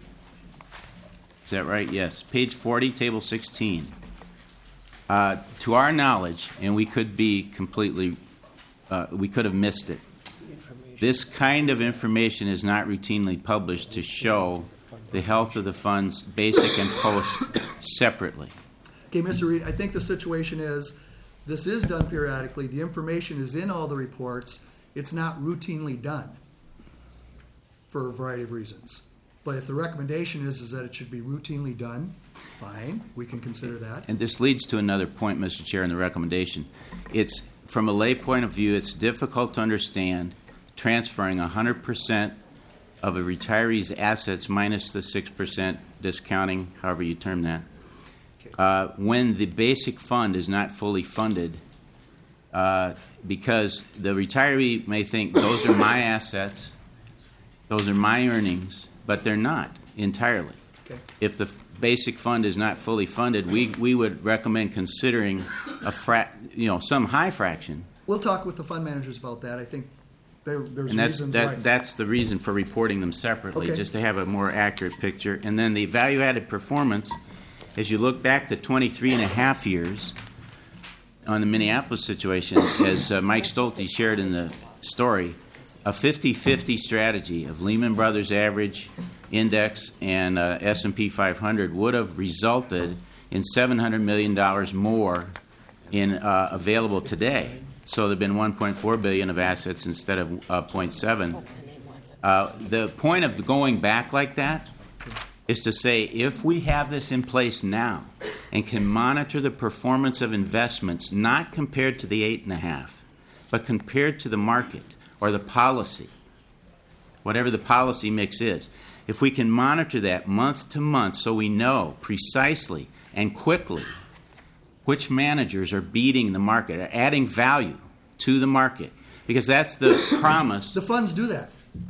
Is that right? Yes. Page forty, table sixteen. Uh, to our knowledge, and we could be completely, uh, we could have missed it. This kind of information is not routinely published to show the health of the funds, basic and post, separately. Okay, Mister Reed, I think the situation is this is done periodically. The information is in all the reports. It's not routinely done for a variety of reasons. But if the recommendation is, is that it should be routinely done, fine, we can consider that. And this leads to another point, Mister Chair, in the recommendation. It's, from a lay point of view, it's difficult to understand transferring one hundred percent of a retiree's assets minus the six percent discounting, however you term that, uh, when the basic fund is not fully funded, uh, because the retiree may think those are my assets, those are my earnings, but they're not entirely. Okay. If the f- basic fund is not fully funded, we, we would recommend considering a fra- you know, some high fraction. We'll talk with the fund managers about that. I think there, there's And that's, reasons that, why. that's the reason for reporting them separately, Okay. just to have a more accurate picture. And then the value-added performance, as you look back to twenty-three and a half years on the Minneapolis situation, as uh, Mike Stolte shared in the story, a fifty-fifty strategy of Lehman Brothers average index and uh, S and P five hundred would have resulted in seven hundred million dollars more in uh, available today. So there have been one point four billion dollars of assets instead of uh, zero point seven. Uh, the point of going back like that is to say if we have this in place now and can monitor the performance of investments, not compared to the eight and a half, but compared to the market or the policy, whatever the policy mix is, if we can monitor that month to month so we know precisely and quickly which managers are beating the market, are adding value to the market, because that's the promise. The funds do that.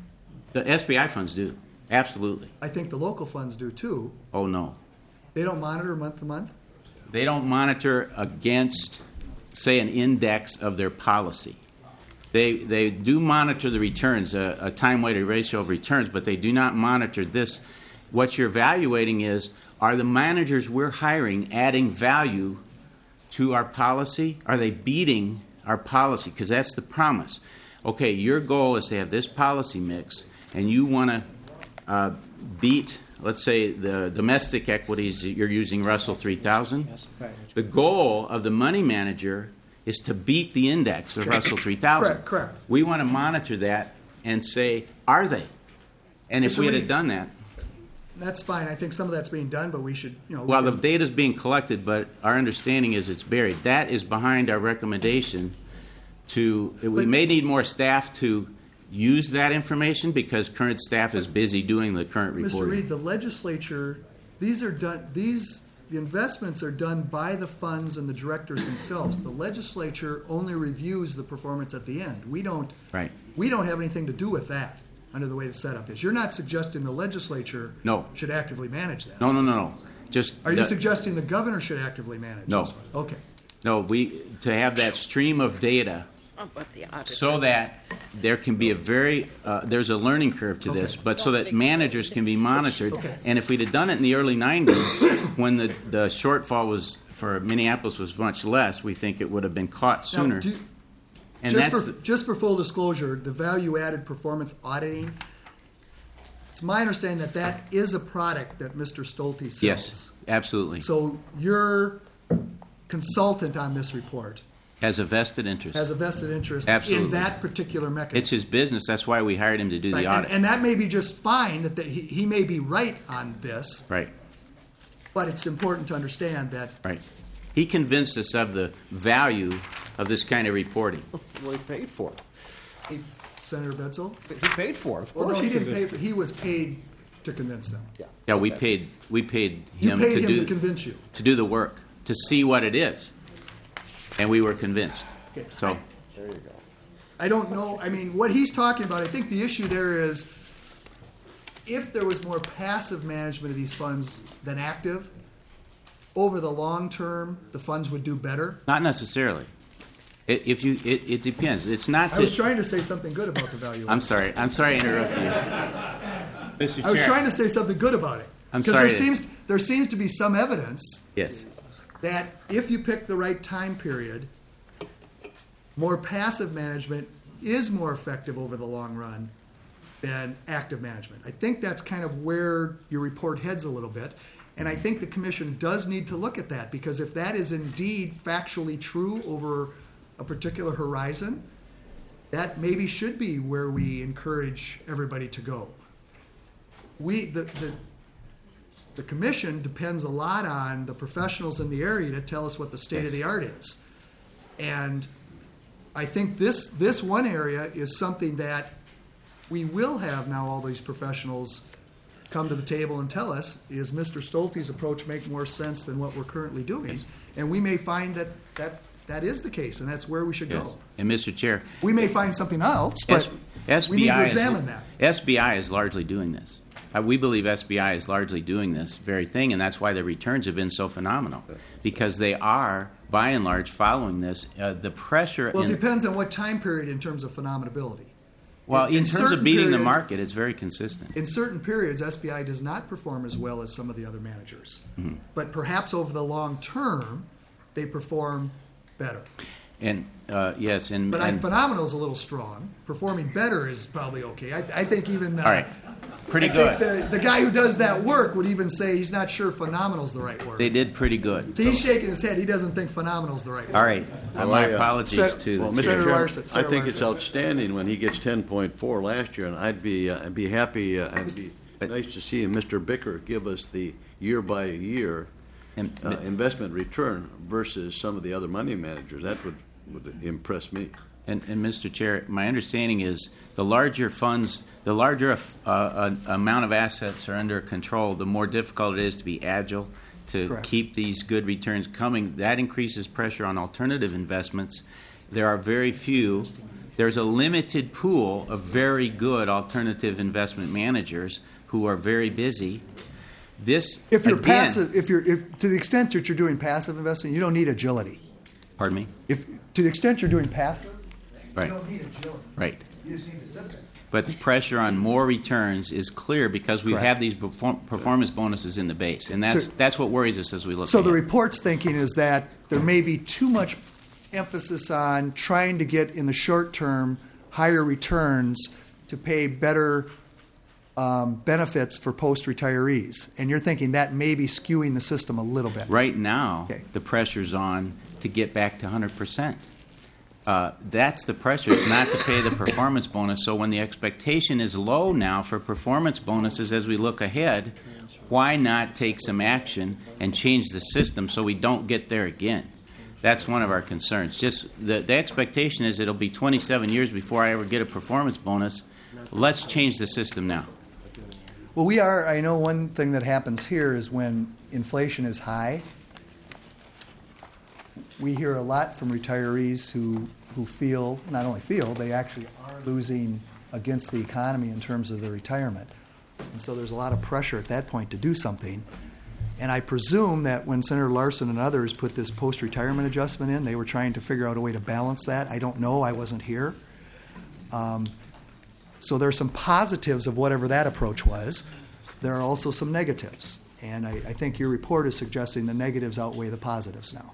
The S B I funds do. Absolutely. I think the local funds do too. Oh, no. They don't monitor month to month? They don't monitor against, say, an index of their policy. They they do monitor the returns, a, a time-weighted ratio of returns, but they do not monitor this. What you're evaluating is, are the managers we're hiring adding value to our policy? Are they beating our policy? Because that's the promise. Okay, your goal is to have this policy mix, and you want to uh, beat, let's say, the domestic equities, you're using Russell three thousand. Yes. Right. The goal of the money manager is to beat the index of Correct. Russell three thousand. Correct, correct. We want to monitor that and say, are they? And if So we we- had done that, That's fine. I think some of that's being done, but we should, you know. we well, the can- data's being collected, but our understanding is it's buried. That is behind our recommendation to, we But- may need more staff to use that information because current staff is busy doing the current Mister reporting. Reed, the legislature, these are done, these, the investments are done by the funds and the directors themselves. The legislature only reviews the performance at the end. We don't, Right. we don't have anything to do with that under the way the setup is. You're not suggesting the legislature No. should actively manage that. No, no, no, no. Just Are you the- suggesting the governor should actively manage No. those funds? Okay. No, we, to have that stream of data But the auditor. so that there can be a very, uh, there's a learning curve to this, but so that managers can be monitored. Okay. And if we'd have done it in the early nineties, when the, the shortfall was, for Minneapolis was much less, we think it would have been caught Now, sooner. do- And just that's, for, the- just for full disclosure, the value-added performance auditing, it's my understanding that that is a product that Mister Stolte sells. yes, absolutely. So your consultant on this report Has a vested interest. has a vested interest Absolutely. in that particular mechanism. It's his business. That's why we hired him to do Right, the and, audit. and that may be just fine, that he, he may be right on this, Right, but it's important to understand that right. He convinced us of the value of this kind of reporting. Well, he paid for it. he, Senator Betzel, He paid for it, of well, course. no, he didn't pay for, he was paid to convince them. Yeah. Yeah, we paid, we paid You him paid to him do. to convince you. to do the work, to see what it is. And we were convinced. Okay. So, There you go. I don't know, I mean, what he's talking about, I think the issue there is if there was more passive management of these funds than active, over the long term, the funds would do better. not necessarily. It, if you, it, it depends. It's not I was to, trying to say something good about the value. I'm sorry, I'm sorry to interrupt you. Mister I was Chair. trying to say something good about it. I'm Because sorry there to- seems, there seems to be some evidence Yes, that if you pick the right time period, more passive management is more effective over the long run than active management. I think that's kind of where your report heads a little bit. And I think the commission does need to look at that, because if that is indeed factually true over a particular horizon, that maybe should be where we encourage everybody to go. We, the, the, the commission depends a lot on the professionals in the area to tell us what the state of the art is. And I think this, this one area is something that we will have now all these professionals come to the table and tell us, is Mister Stolte's approach make more sense than what we're currently doing? And we may find that that, that is the case, and that's where we should yes. go. And Mister Chair, We may find something else, but S- we need to SBI examine is, that. S B I is largely doing this. Uh, we believe S B I is largely doing this very thing, and that's why the returns have been so phenomenal, because they are, by and large, following this. Uh, the pressure. Well, it in, depends on what time period in terms of phenomenability. well, in, terms of certain beating the periods- market, it's very consistent. In certain periods, S B I does not perform as well as some of the other managers. Mhm. But perhaps over the long term, they perform better. And uh, yes, and, But I, and phenomenal is a little strong. Performing better is probably okay. I, I think even uh, all right, pretty I good. think the, the guy who does that work would even say he's not sure phenomenal's the right word. They did pretty good. So he's shaking his head. He doesn't think phenomenal's the right word. All right, uh, Well, my I, uh, apologies Sen- to Well, the Mister Senator Chairman, Larson, I Senator think it's Larson. outstanding when he gets ten point four last year, and I'd be, uh, I'd be happy, uh, I'd be nice to see Mister Bicker give us the year-by-year And- uh, investment return versus some of the other money managers. That would, would impress me. And, and Mister Chair, my understanding is the larger funds, the larger uh, uh, amount of assets are under control, the more difficult it is to be agile, to Correct. keep these good returns coming. That increases pressure on alternative investments. There are very few. There's a limited pool of very good alternative investment managers who are very busy. This If you're again, passive, if you're, if, to the extent that you're doing passive investing, you don't need agility. Pardon me? If, to the extent you're doing passive, Right. you don't need agility. Right. You just need to sit there. But the pressure on more returns is clear because we Correct. have these perform- performance bonuses in the base, and that's So- that's what worries us as we look. So the ahead. report's thinking is that there may be too much emphasis on trying to get in the short term higher returns to pay better um, benefits for post-retirees. And you're thinking that may be skewing the system a little bit. Right now, the pressure's on to get back to one hundred percent. Uh, that's the pressure. It's not to pay the performance bonus. So when the expectation is low now for performance bonuses as we look ahead, why not take some action and change the system so we don't get there again? That's one of our concerns. Just the, the expectation is it'll be twenty-seven years before I ever get a performance bonus. Let's change the system now. Well, we are, I know one thing that happens here is when inflation is high, we hear a lot from retirees who, who feel, not only feel, they actually are losing against the economy in terms of their retirement. And so there's a lot of pressure at that point to do something. And I presume that when Senator Larson and others put this post-retirement adjustment in, they were trying to figure out a way to balance that. I don't know. I wasn't here. Um, so there are some positives of whatever that approach was. There are also some negatives. And I, I think your report is suggesting the negatives outweigh the positives now.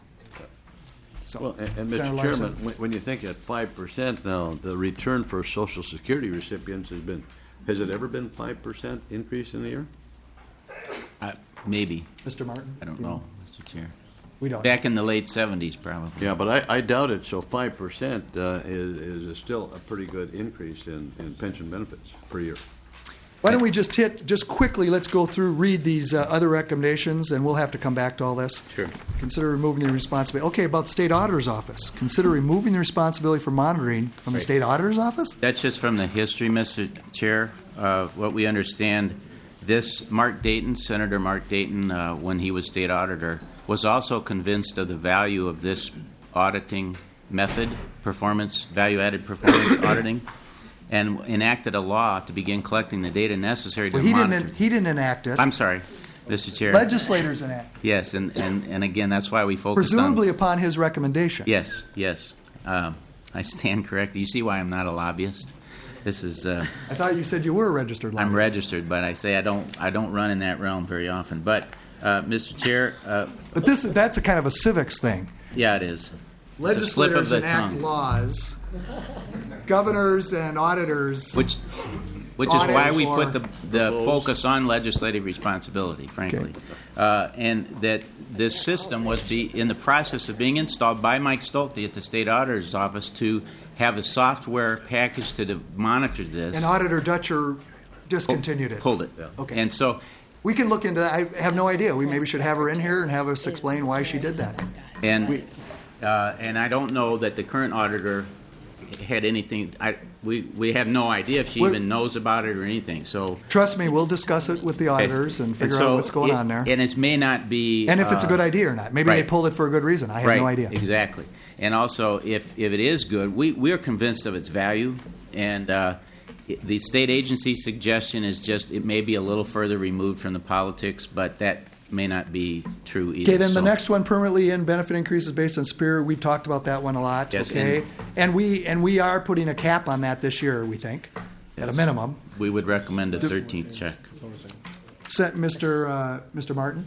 So, Well, and, and Senator Mister Larson. Chairman, when, when you think at five percent now, the return for Social Security recipients has been, has it ever been five percent increase in a year? Uh, maybe. Mister Martin? I don't know, Mister Chair. We don't. Back in the late seventies, probably. Yeah, but I, I doubt it. So five percent uh, is, is still a pretty good increase in, in pension benefits per year. Why don't we just hit, just quickly, let's go through, read these uh, other recommendations, and we'll have to come back to all this. Sure. Consider removing the responsibility. Okay, about the State Auditor's Office. Consider removing the responsibility for monitoring from the Right. State Auditor's Office? That's just from the history, Mister Chair. Uh, what we understand, this Mark Dayton, Senator Mark Dayton, uh, when he was state auditor, was also convinced of the value of this auditing method, performance, value-added performance auditing, and enacted a law to begin collecting the data necessary to Well, he monitor. didn't, he didn't enact it. I'm sorry, Mister Chair. Legislators enact it. Yes, and, and, and again, that's why we focused on. Presumably upon his recommendation. Yes, yes. Um, I stand corrected. You see why I'm not a lobbyist? This is. Uh, I thought you said you were a registered lobbyist. I'm registered, but I say I don't. I don't run in that realm very often. But, uh, Mister Chair. Uh, But this, that's a kind of a civics thing. yeah, it is. It's a slip of Legislators the enact tongue. laws. Governors and auditors. Which, which is audit why we or- put the the focus on legislative responsibility, frankly, uh, and that this system was be in the process of being installed by Mike Stolte at the State Auditor's Office to have a software package to de- monitor this. And Auditor Dutcher discontinued it. Pulled it. Okay. And so We can look into that. I have no idea. We maybe should have her in here and have us explain why she did that. And uh, and I don't know that the current auditor had anything. I, we we have no idea if she We're- even knows about it or anything. So Trust me, we'll discuss it with the auditors and figure so out what's going it- on there. And it may not be. And if it's a uh, good idea or not. Maybe they right. pulled it for a good reason. I have right, no idea. Exactly. And also, if if it is good, we we are convinced of its value. And uh, it- the state agency suggestion is just it may be a little further removed from the politics, but that may not be true either. Okay, then the So- next one, permanently in benefit increases based on Superior. We've talked about that one a lot. Yes, okay, and- and we and we are putting a cap on that this year. We think, at a Yes. minimum. We would recommend a The- thirteenth check. Sent Mister Uh, Mister Martin.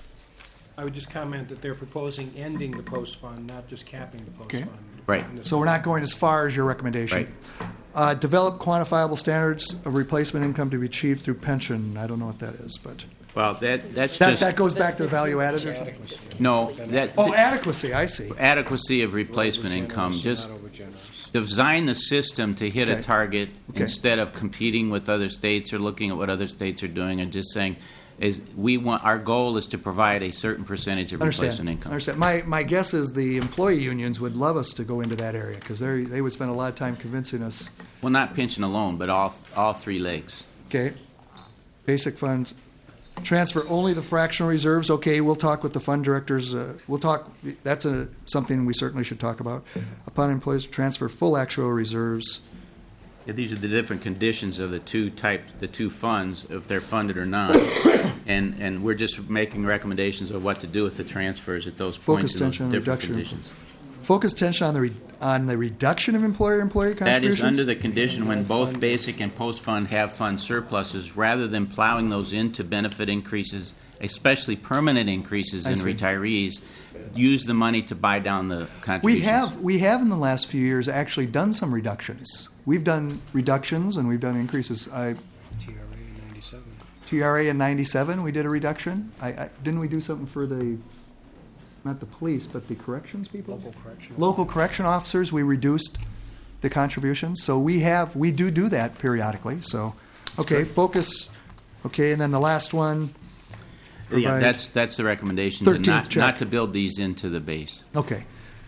I would just comment that they're proposing ending the post fund, not just capping the post Okay. fund. Right. In this- So we're not going as far as your recommendation. Right. Uh, develop quantifiable standards of replacement income to be achieved through pension. I don't know what that is, but Well, that that's that, just that goes back to the value added or something. no that Oh, adequacy. I see. adequacy of replacement income. Just design the system to hit Okay. a target Okay. instead of competing with other states or looking at what other states are doing and just saying, is we want our goal is to provide a certain percentage of replacement Understand. income. Understand. My, my guess is the employee unions would love us to go into that area because they they would spend a lot of time convincing us. Well, not pension alone, but all all three legs. Okay. Basic funds. Transfer only the fractional reserves. Okay, we'll talk with the fund directors. Uh, we'll talk. That's a, something we certainly should talk about. Upon employees, transfer full actual reserves. Yeah, these are the different conditions of the two type, the two funds, if they're funded or not, and and we're just making recommendations of what to do with the transfers at those Focus points in those tension on different reduction. conditions. Focus tension on the re, on the reduction of employer-employee That contributions. is under the condition when both basic and post-fund have fund surpluses, rather than plowing those into benefit increases, especially permanent increases I in see. retirees, use the money to buy down the We contributions. have we have in the last few years actually done some reductions. We've done reductions and we've done increases. I, T R A in ninety-seven. T R A in ninety-seven, we did a reduction. I, I didn't we do something for the not the police but the corrections people? Local correction. Local correction officers. We reduced the contributions. So we have we do do that periodically. So okay, focus. Okay, and then the last one. Yeah, provide- that's that's the recommendation, to thirteenth not, check. not to build these into the base. Okay.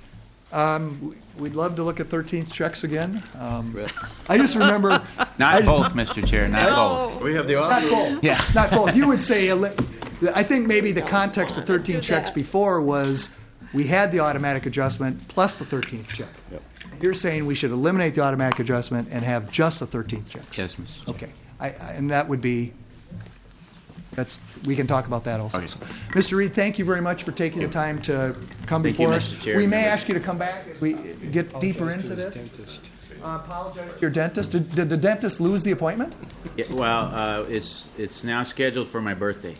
Um, we'd love to look at thirteenth checks again. Um, I just remember. Not I- both, Mister Chair, not both. We have the Not both. Yeah. Not both. You would say, a li- I think maybe the context of thirteen checks before was we had the automatic adjustment plus the thirteenth check. You're saying we should eliminate the automatic adjustment and have just the thirteenth check. Yes, Mister Chair. Okay. I, I, and that would be, that's, we can talk about that also. Okay. So, Mister Reed, thank you very much for taking the time to come Thank you, before us. Mister Chair. We may ask you to come back as we get deeper into this. Uh, apologize to your dentist. Did, did the dentist lose the appointment? Yeah, well, uh, it's it's now scheduled for my birthday.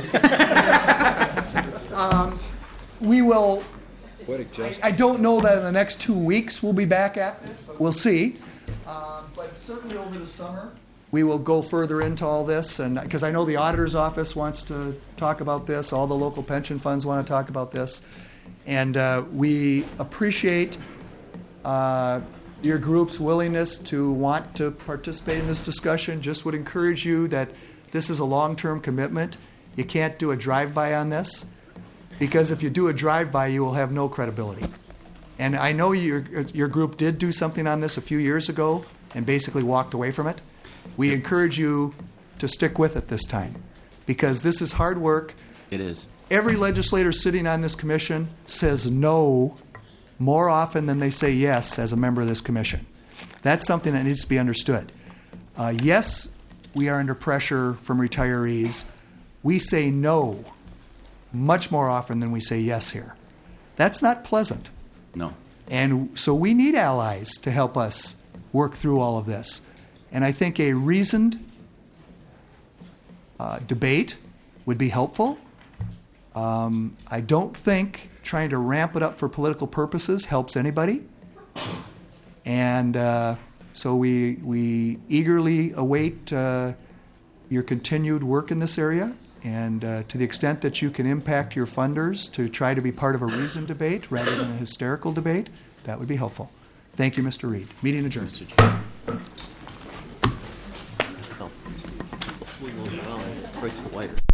Um, we will, I, I don't know that in the next two weeks we'll be back at this, but we'll see. Um, but certainly over the summer, we will go further into all this, and because I know the auditor's office wants to talk about this, all the local pension funds want to talk about this, and uh, we appreciate uh, your group's willingness to want to participate in this discussion. Just would encourage you that this is a long-term commitment. You can't do a drive-by on this, because if you do a drive-by, you will have no credibility. And I know your your group did do something on this a few years ago and basically walked away from it. We encourage you to stick with it this time, because this is hard work. It is. Every legislator sitting on this commission says no more often than they say yes as a member of this commission. That's something that needs to be understood. Uh, yes, we are under pressure from retirees. We say no much more often than we say yes here. That's not pleasant. No. And so we need allies to help us work through all of this. And I think a reasoned uh, debate would be helpful. Um, I don't think trying to ramp it up for political purposes helps anybody. And uh, so we, we eagerly await uh, your continued work in this area. And uh, to the extent that you can impact your funders to try to be part of a reasoned debate rather than a hysterical debate, that would be helpful. Thank you, Mister Reed. Meeting adjourned. Breaks the wire.